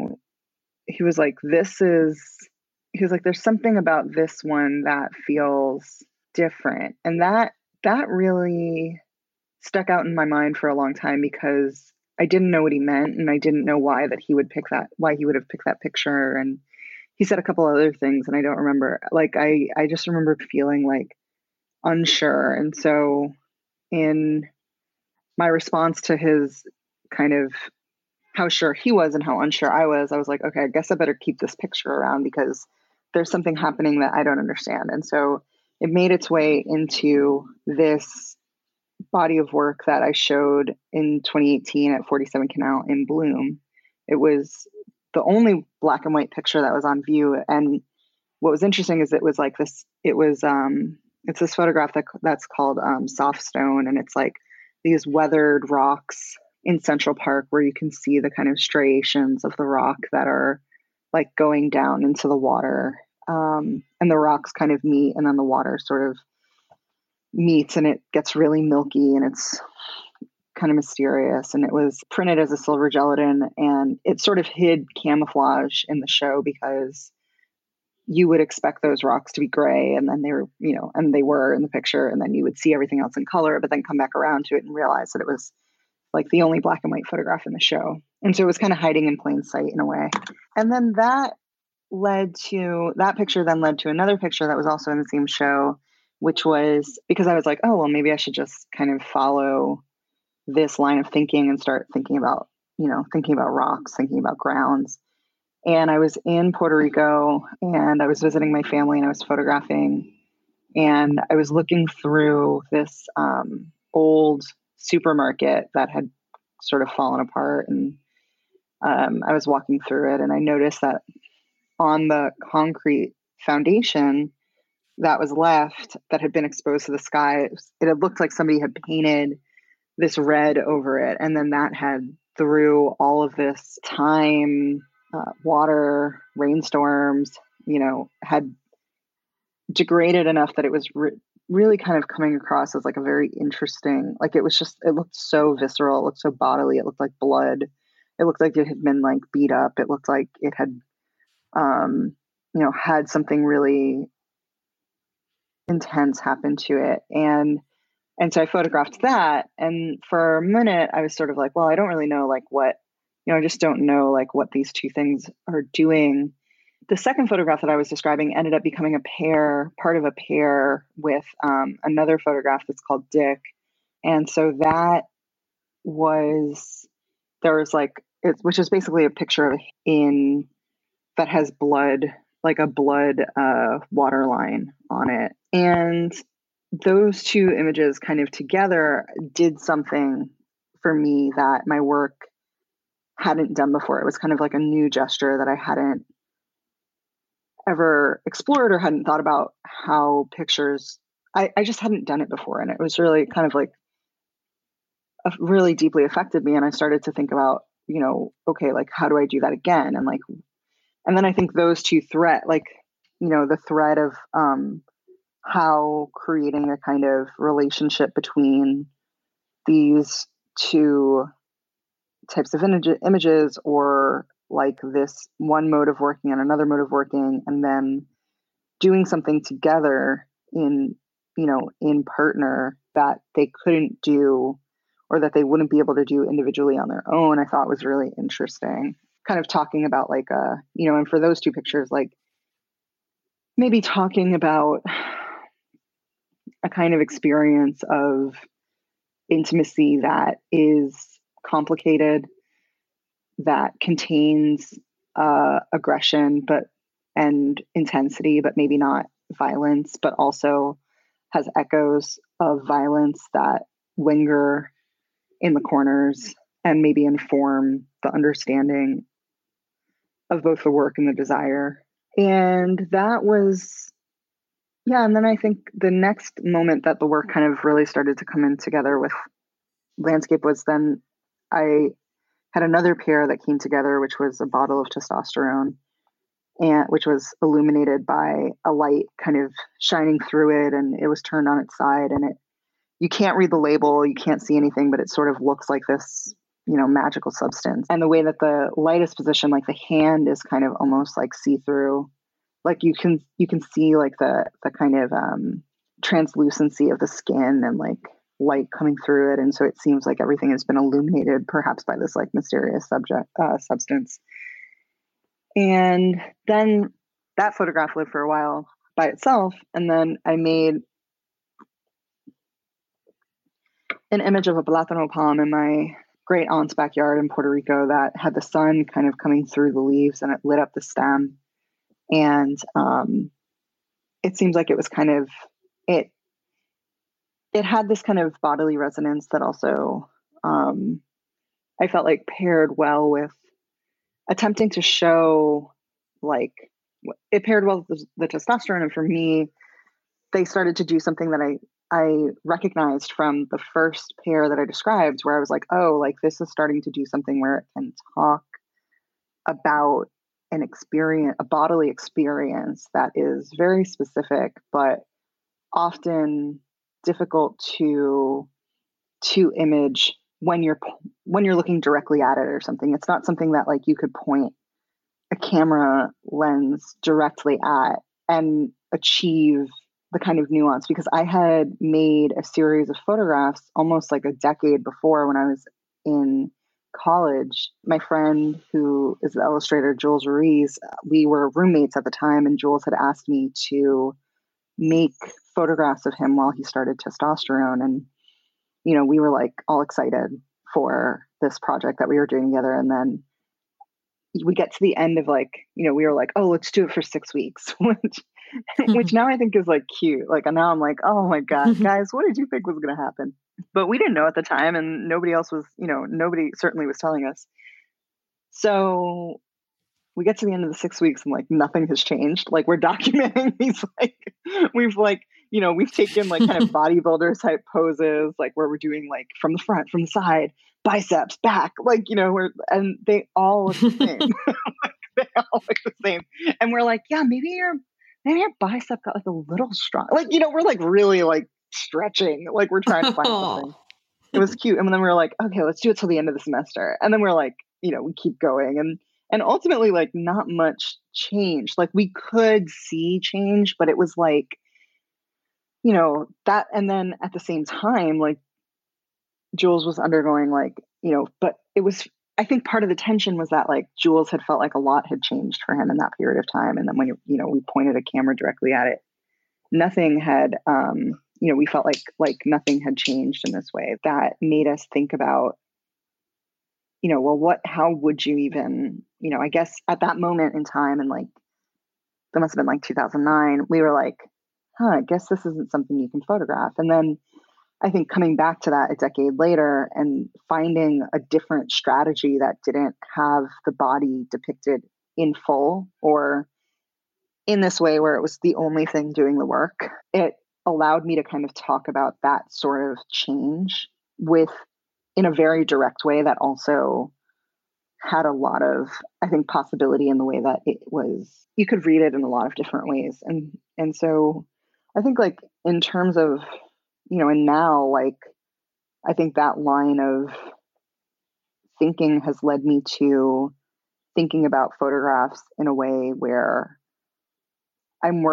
there's something about this one that feels different. And that really stuck out in my mind for a long time, because I didn't know what he meant, and I didn't know why he would have picked that picture. And he said a couple other things, and I don't remember. Like I just remember feeling like unsure. And so in my response to his kind of how sure he was and how unsure I was like, okay, I guess I better keep this picture around, because there's something happening that I don't understand. And so it made its way into this body of work that I showed in 2018 at 47 Canal in Bloom. It was the only black and white picture that was on view. And what was interesting is it was like this, it's this photograph that's called Soft Stone. And it's like these weathered rocks in Central Park where you can see the kind of striations of the rock that are like going down into the water. And the rocks kind of meet, and then the water sort of meets and it gets really milky and it's kind of mysterious. And it was printed as a silver gelatin, and it sort of hid camouflage in the show because you would expect those rocks to be gray, and then they were, and they were in the picture, and then you would see everything else in color, but then come back around to it and realize that it was like the only black and white photograph in the show. And so it was kind of hiding in plain sight in a way. And then that picture then led to another picture that was also in the same show, which was because I was like, oh, well, maybe I should just kind of follow this line of thinking and start thinking about rocks, thinking about grounds. And I was in Puerto Rico and I was visiting my family and I was photographing, and I was looking through this old supermarket that had sort of fallen apart. And I was walking through it and I noticed that on the concrete foundation that was left that had been exposed to the sky, it had looked like somebody had painted this red over it. And then that had, through all of this time, water, rainstorms, had degraded enough that it was really kind of coming across as like a very interesting, like it looked so visceral, it looked so bodily, it looked like blood, it looked like it had been like beat up, it looked like it had had something really intense happen to it. And so I photographed that, and for a minute I was sort of like, well, I don't really know like what, I just don't know like what these two things are doing. The second photograph that I was describing ended up becoming part of a pair with another photograph that's called Dick. And so that was, which is basically a picture that has blood, like a blood water line on it. And those two images kind of together did something for me that my work hadn't done before. It was kind of like a new gesture that I hadn't ever explored or hadn't thought about how pictures, I just hadn't done it before. And it was really kind of like really deeply affected me. And I started to think about, okay, like how do I do that again? And then I think those two the thread of how creating a kind of relationship between these two types of images, or like this one mode of working and another mode of working, and then doing something together in partner that they couldn't do, or that they wouldn't be able to do individually on their own, I thought was really interesting. Kind of talking about like and for those two pictures, like maybe talking about a kind of experience of intimacy that is complicated, that contains aggression and intensity, but maybe not violence, but also has echoes of violence that linger in the corners and maybe inform the understanding of both the work and the desire. And that was, and then I think the next moment that the work kind of really started to come in together with landscape was then I had another pair that came together, which was a bottle of testosterone, and which was illuminated by a light kind of shining through it, and it was turned on its side, and you can't read the label, you can't see anything, but it sort of looks like this, magical substance. And the way that the light is positioned, like the hand is kind of almost like see-through, like you can see like the kind of translucency of the skin and like light coming through it. And so it seems like everything has been illuminated perhaps by this like mysterious substance. And then that photograph lived for a while by itself. And then I made an image of a plátano palm in my great aunt's backyard in Puerto Rico that had the sun kind of coming through the leaves, and it lit up the stem. And it seems like it was kind of, it had this kind of bodily resonance that also I felt like paired well with attempting to show, like, it paired well with the testosterone. And for me, they started to do something that I recognized from the first pair that I described, where I was like, oh, like this is starting to do something where it can talk about an experience, a bodily experience that is very specific, but often difficult to image when you're looking directly at it or something. It's not something that like you could point a camera lens directly at and achieve the kind of nuance, because I had made a series of photographs almost like a decade before when I was in college. My friend who is the illustrator, Jules Ruiz, we were roommates at the time, and Jules had asked me to make photographs of him while he started testosterone. And, you know, we were like all excited for this project that we were doing together. And then we get to the end of like, you know, we were like, oh, let's do it for 6 weeks, which now I think is like cute. Like now I'm like, oh my God, guys, what did you think was going to happen? But we didn't know at the time, and nobody else was, you know, nobody certainly was telling us. So we get to the end of the 6 weeks and like nothing has changed. Like we're documenting these, like we've like, you know, we've taken like kind of bodybuilder type poses, like where we're doing like from the front, from the side, biceps, back, like, you know, and they all look the same. Like, they all look the same. And we're like, yeah, maybe your bicep got like a little strong. Like, you know, we're like really like stretching, like we're trying to find something. It was cute. And then we were like, okay, let's do it till the end of the semester. And then we're like, you know, we keep going. And ultimately, like, not much change. Like, we could see change, but it was like, you know, that. And then at the same time, like, Jules was undergoing, like, you know, but it was, I think part of the tension was that, like, Jules had felt like a lot had changed for him in that period of time. And then when, you know, we pointed a camera directly at it, nothing had, you know, we felt like nothing had changed in this way. That made us think about, you know, well, how would you even, you know, I guess at that moment in time, and like, that must have been like 2009, we were like, I guess this isn't something you can photograph. And then I think coming back to that a decade later and finding a different strategy that didn't have the body depicted in full or in this way where it was the only thing doing the work, it allowed me to kind of talk about that sort of change in a very direct way that also had a lot of, I think, possibility in the way that it was, you could read it in a lot of different ways. And so I think, like, in terms of, you know, and now, like, I think that line of thinking has led me to thinking about photographs in a way where I'm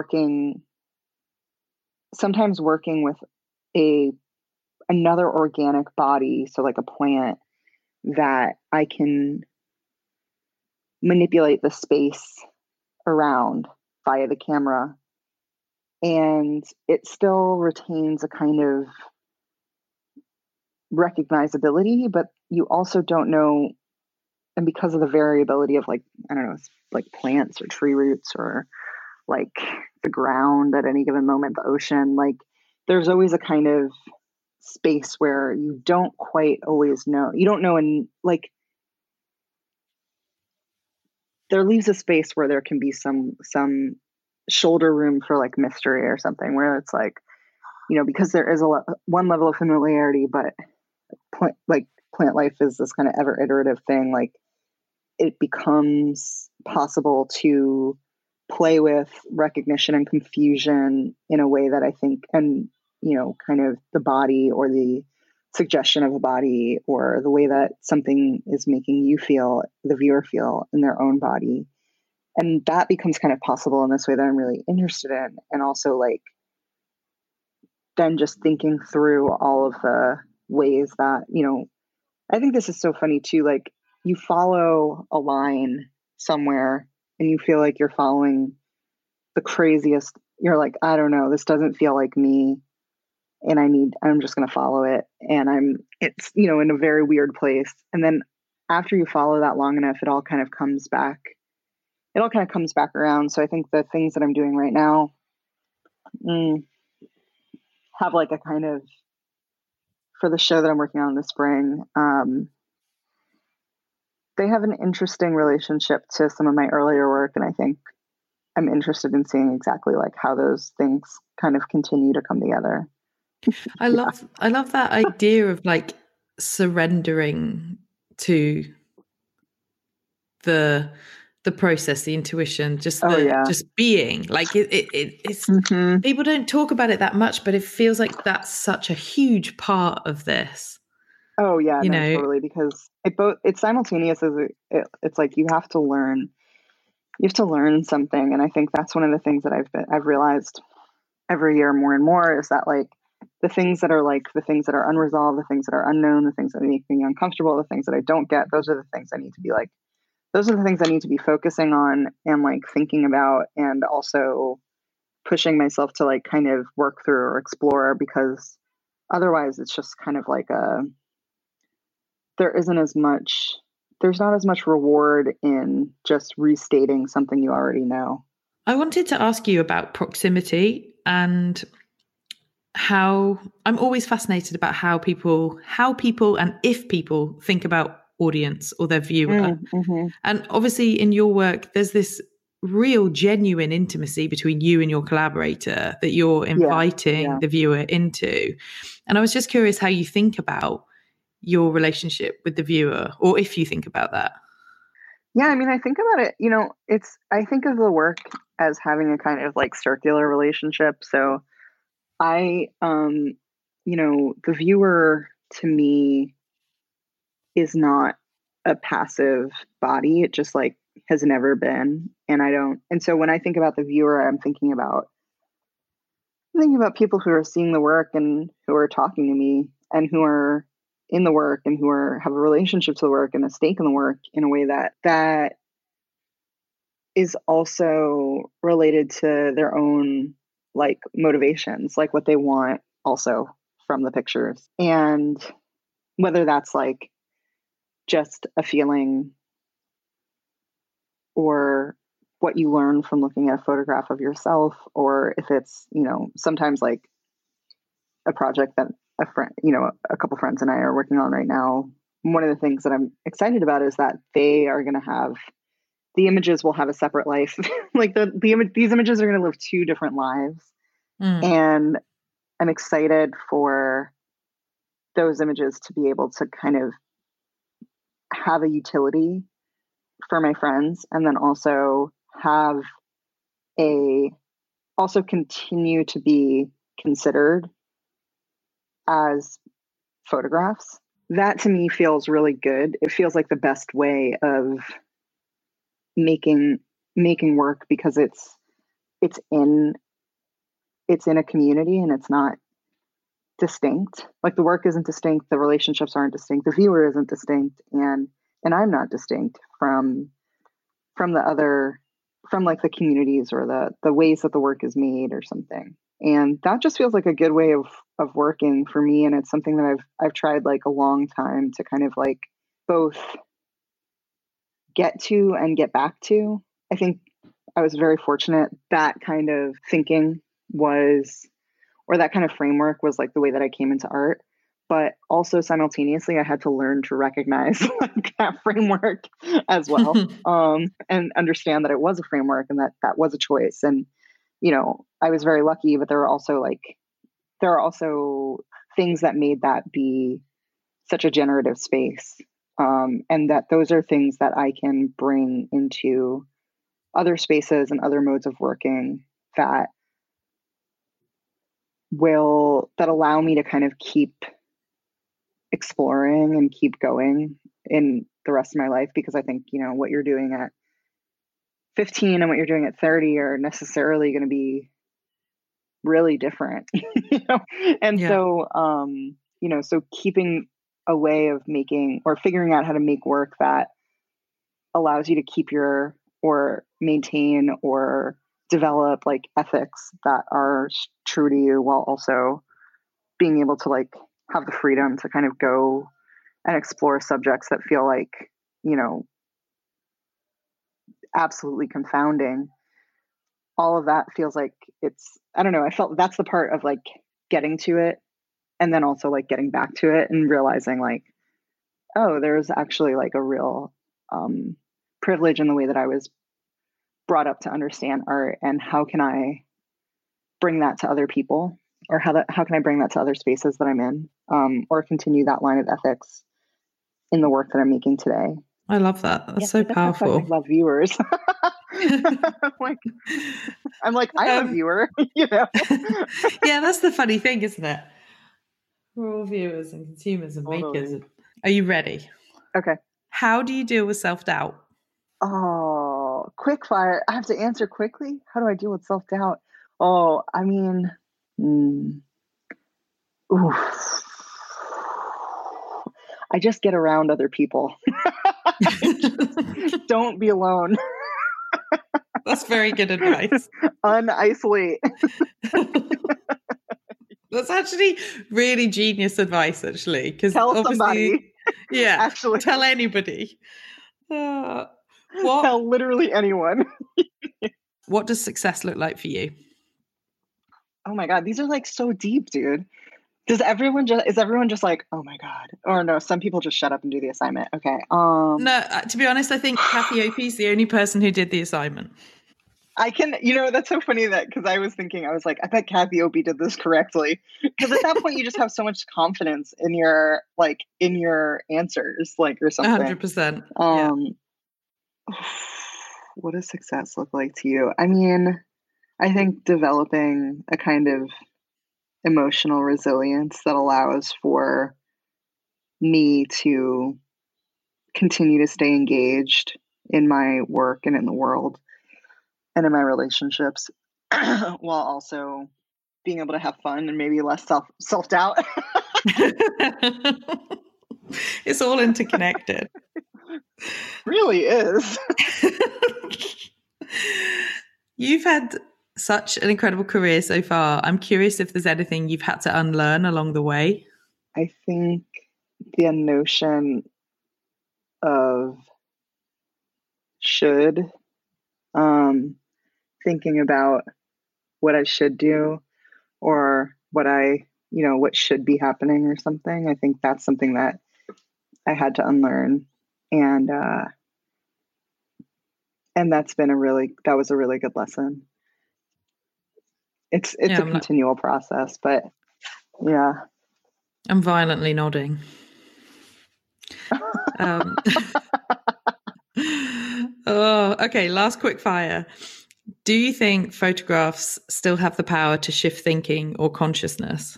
sometimes working with another organic body, so like a plant, that I can manipulate the space around via the camera, and it still retains a kind of recognizability, but you also don't know, and because of the variability of, like, I don't know, like plants or tree roots or like the ground at any given moment, the ocean, like there's always a kind of space where you don't quite always know. You don't know, and like there leaves a space where there can be some shoulder room for like mystery or something, where it's like, you know, because there is one level of familiarity, but plant life is this kind of ever iterative thing. Like it becomes possible to play with recognition and confusion in a way that I think, and, you know, kind of the body or the suggestion of a body or the way that something is making you feel, the viewer feel in their own body. And that becomes kind of possible in this way that I'm really interested in. And also, like, then just thinking through all of the ways that, you know, I think this is so funny too. Like, you follow a line somewhere and you feel like you're following the craziest, you're like, I don't know, this doesn't feel like me. And I'm just going to follow it. And it's, you know, in a very weird place. And then after you follow that long enough, it all kind of comes back around. So I think the things that I'm doing right now have like a kind of, for the show that I'm working on this spring, they have an interesting relationship to some of my earlier work. And I think I'm interested in seeing exactly like how those things kind of continue to come together. I love that idea of like surrendering to the the process, the intuition, just just being like it's people don't talk about it that much, but it feels like that's such a huge part of this. Oh yeah, totally, because it's simultaneous as it's like you have to learn something. And I think that's one of the things that I've realized every year more and more is that like the things that are unresolved, the things that are unknown, the things that make me uncomfortable, the things that I don't get, those are the things I need to be focusing on and like thinking about, and also pushing myself to like kind of work through or explore, because otherwise it's just kind of like there's not as much reward in just restating something you already know. I wanted to ask you about proximity and how I'm always fascinated about how people and if people think about audience or their viewer. And obviously in your work, there's this real genuine intimacy between you and your collaborator that you're inviting the viewer into. And I was just curious how you think about your relationship with the viewer, or if you think about that. Yeah, I mean, I think about it, I think of the work as having a kind of like circular relationship. So the viewer to me is not a passive body. It just like has never been. And so when I think about the viewer, I'm thinking about people who are seeing the work and who are talking to me and who are in the work and who have a relationship to the work and a stake in the work in a way that is also related to their own like motivations, like what they want also from the pictures. And whether that's like just a feeling or what you learn from looking at a photograph of yourself, or if it's, sometimes like a project that a couple friends and I are working on right now. One of the things that I'm excited about is that they are going to have, the images will have a separate life. Like these images are going to live two different lives. And I'm excited for those images to be able to kind of have a utility for my friends, and then also continue to be considered as photographs. That to me feels really good. It feels like the best way of making work, because it's in a community and it's not distinct. Like the work isn't distinct, the relationships aren't distinct, the viewer isn't distinct, and I'm not distinct from the other, from like the communities or the ways that the work is made or something. And that just feels like a good way of working for me. And it's something that I've tried like a long time to kind of like both get to and get back to. I think I was very fortunate that kind of thinking or that kind of framework was like the way that I came into art. But also simultaneously, I had to learn to recognize like that framework as well, and understand that it was a framework and that was a choice. And, I was very lucky, but there are also things that made that be such a generative space. And that those are things that I can bring into other spaces and other modes of working that allow me to kind of keep exploring and keep going in the rest of my life. Because I think, what you're doing at 15 and what you're doing at 30 are necessarily going to be really different, And so, so keeping a way of making or figuring out how to make work that allows you to keep or maintain or develop like ethics that are true to you, while also being able to like have the freedom to kind of go and explore subjects that feel like, absolutely confounding. All of that feels like I don't know, I felt that's the part of like getting to it, and then also like getting back to it and realizing like, oh, there's actually like a real privilege in the way that I was brought up to understand art, and how can I bring that to other people, or how can I bring that to other spaces that I'm in, or continue that line of ethics in the work that I'm making today. I love that. That's so powerful. I love viewers. I'm like, I'm a viewer, you know? Yeah, that's the funny thing, isn't it? We're all viewers and consumers and makers. Are you ready? Okay. How do you deal with self-doubt? Oh, quick fire. I have to answer quickly. How do I deal with self-doubt? Oh, I mean, I just get around other people. Don't be alone. That's very good advice. Unisolate. That's actually really genius advice, actually. Because tell somebody. Yeah, actually, tell anybody. Tell literally anyone. What does success look like for you? Oh my God, these are like so deep, dude. Is everyone just like, oh my God? Or no, some people just shut up and do the assignment. Okay. No, to be honest, I think Kathy Opie's the only person who did the assignment. I can, that's so funny because I was like, I bet Kathy Opie did this correctly. Because at that point, you just have so much confidence in your answers, or something. 100%. What does success look like to you? I mean, I think developing a kind of emotional resilience that allows for me to continue to stay engaged in my work and in the world and in my relationships, while also being able to have fun and maybe less self-doubt. It's all interconnected. Really is. You've had such an incredible career so far. I'm curious if there's anything you've had to unlearn along the way. I think the notion of should, thinking about what I should do or what what should be happening or something. I think that's something that I had to unlearn. And that was a really good lesson. It's a continual process, but yeah. I'm violently nodding. Oh, okay. Last quick fire. Do you think photographs still have the power to shift thinking or consciousness?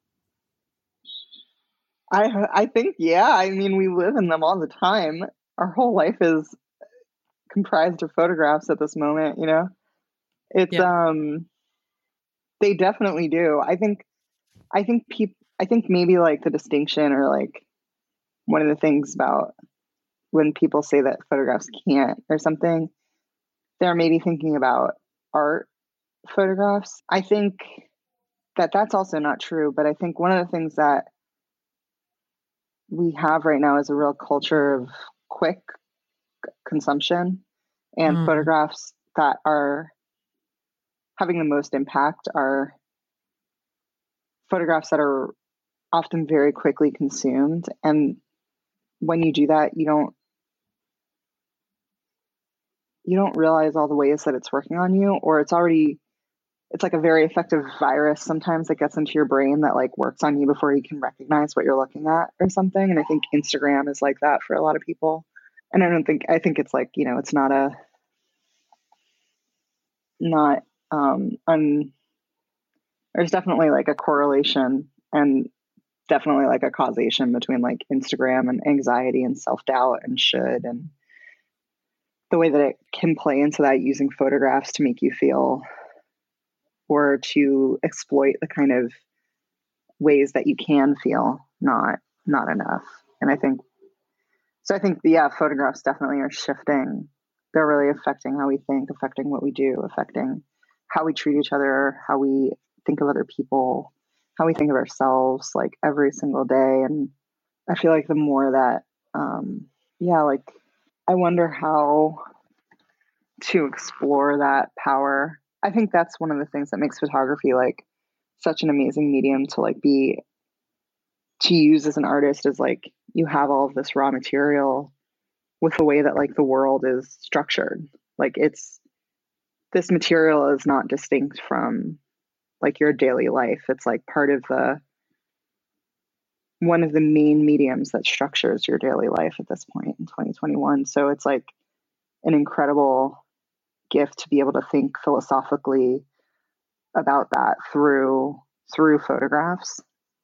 I think, yeah. I mean, we live in them all the time. Our whole life is comprised of photographs at this moment, It's they definitely do. I think maybe the distinction or one of the things about when people say that photographs can't or something, they're maybe thinking about art photographs. I think that that's also not true, but I think one of the things that we have right now is a real culture of quick consumption, and photographs that are having the most impact are photographs that are often very quickly consumed. And when you do that, you don't realize all the ways that it's working on you, or it's like a very effective virus sometimes that gets into your brain that works on you before you can recognize what you're looking at or something. And I think Instagram is like that for a lot of people. And I think it's it's there's definitely a correlation and definitely a causation between Instagram and anxiety and self-doubt and should, and the way that it can play into that, using photographs to make you feel or to exploit the kind of ways that you can feel not enough. And I think photographs definitely are shifting. They're really affecting how we think, affecting what we do, affecting how we treat each other, how we think of other people, how we think of ourselves every single day. And I feel the more that I wonder how to explore that power. I think that's one of the things that makes photography such an amazing medium to use as an artist, is you have all of this raw material with the way that the world is structured. This material is not distinct from your daily life. It's part of one of the main mediums that structures your daily life at this point in 2021. So it's like an incredible gift to be able to think philosophically about that through photographs.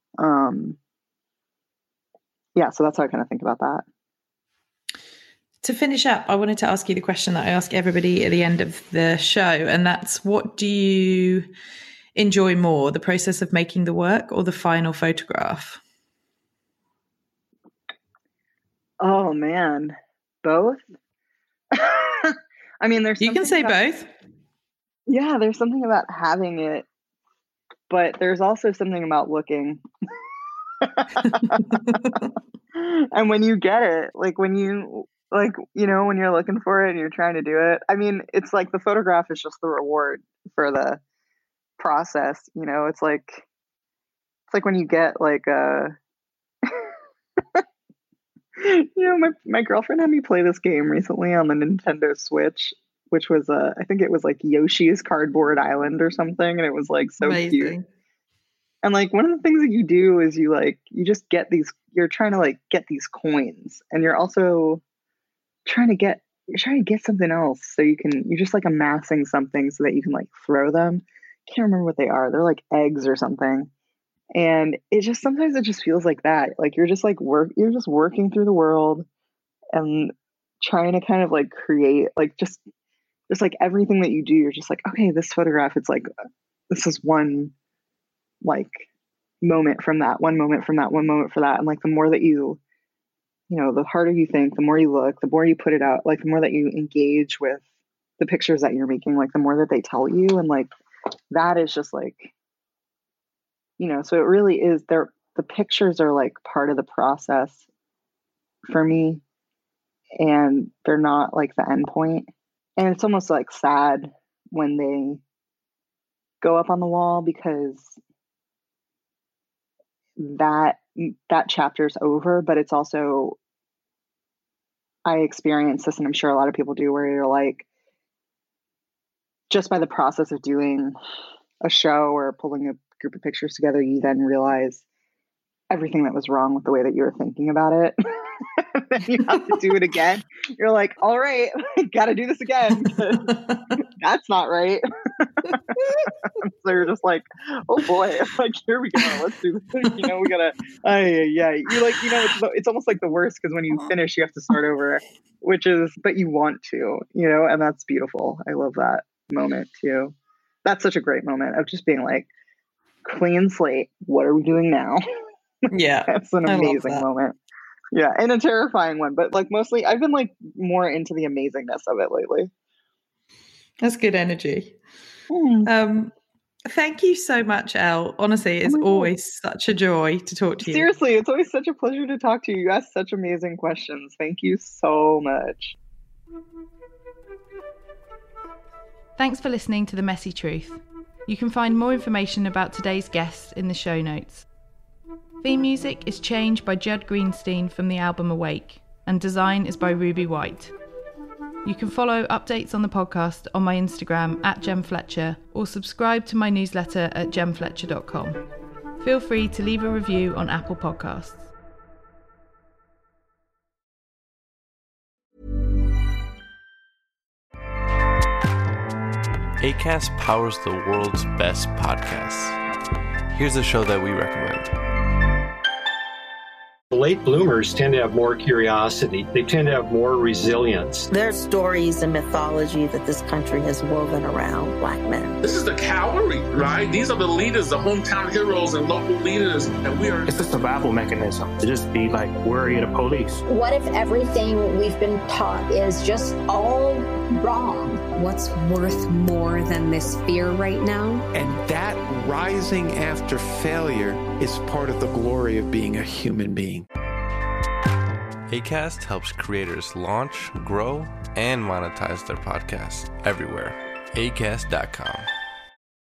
So that's how I kind of think about that. To finish up, I wanted to ask you the question that I ask everybody at the end of the show, and that's, what do you enjoy more, the process of making the work or the final photograph? Oh man, both. I mean, you can say both. Yeah, there's something about having it, but there's also something about looking. And when you get it, like when you're looking for it and you're trying to do it, I mean, it's like the photograph is just the reward for the process. It's like when you get like my girlfriend had me play this game recently on the Nintendo Switch, which was I think it was like Yoshi's Cardboard Island or something, and it was like so amazing. Cute. And like one of the things that you do is you just get these, you're trying to like get these coins, and you're also trying to get something else, so you're just like amassing something so that you can like throw them. Can't remember what they are. They're like eggs or something. And sometimes it just feels like that. Like you're just working through the world and trying to kind of like create, like just like everything that you do, you're just like, okay, this photograph, it's like, this is one like moment from that, one moment from that, one moment for that. And like the more that the harder you think, the more you look, the more you put it out, like the more that you engage with the pictures that you're making, like the more that they tell you. And like, that is just like, so it really is there. The pictures are like part of the process for me, and they're not like the end point. And it's almost like sad when they go up on the wall, because that chapter's over. But it's also, I experience this, and I'm sure a lot of people do, where you're like, just by the process of doing a show or pulling a group of pictures together, you then realize everything that was wrong with the way that you were thinking about it. Then you have to do it again. You're like, all right, I gotta do this again. That's not right. So you're just like, oh boy, like, here we go. Let's do this. We gotta, you're like, it's almost like the worst, because when you finish, you have to start over, but you want to, and that's beautiful. I love that moment too. That's such a great moment of just being like, clean slate. What are we doing now? Yeah. That's an amazing moment. Yeah. And a terrifying one, but like mostly I've been like more into the amazingness of it lately. That's good energy. Thank you so much, Elle. Honestly, it's always such a joy to talk to you. Seriously, it's always such a pleasure to talk to you. You ask such amazing questions. Thank you so much. Thanks for listening to The Messy Truth. You can find more information about today's guests in the show notes. Theme music is Change by Judd Greenstein from the album Awake, and design is by Ruby White. You can follow updates on the podcast on my Instagram @JemFletcher, or subscribe to my newsletter at jemfletcher.com. Feel free to leave a review on Apple Podcasts. Acast powers the world's best podcasts. Here's a show that we recommend. Late bloomers tend to have more curiosity. They tend to have more resilience. There's stories and mythology that this country has woven around Black men. This is the cavalry, right? These are the leaders, the hometown heroes and local leaders. And it's a survival mechanism to just be like worried of police. What if everything we've been taught is just all wrong? What's worth more than this fear right now? And that rising after failure is part of the glory of being a human being. Acast helps creators launch, grow, and monetize their podcasts everywhere. Acast.com.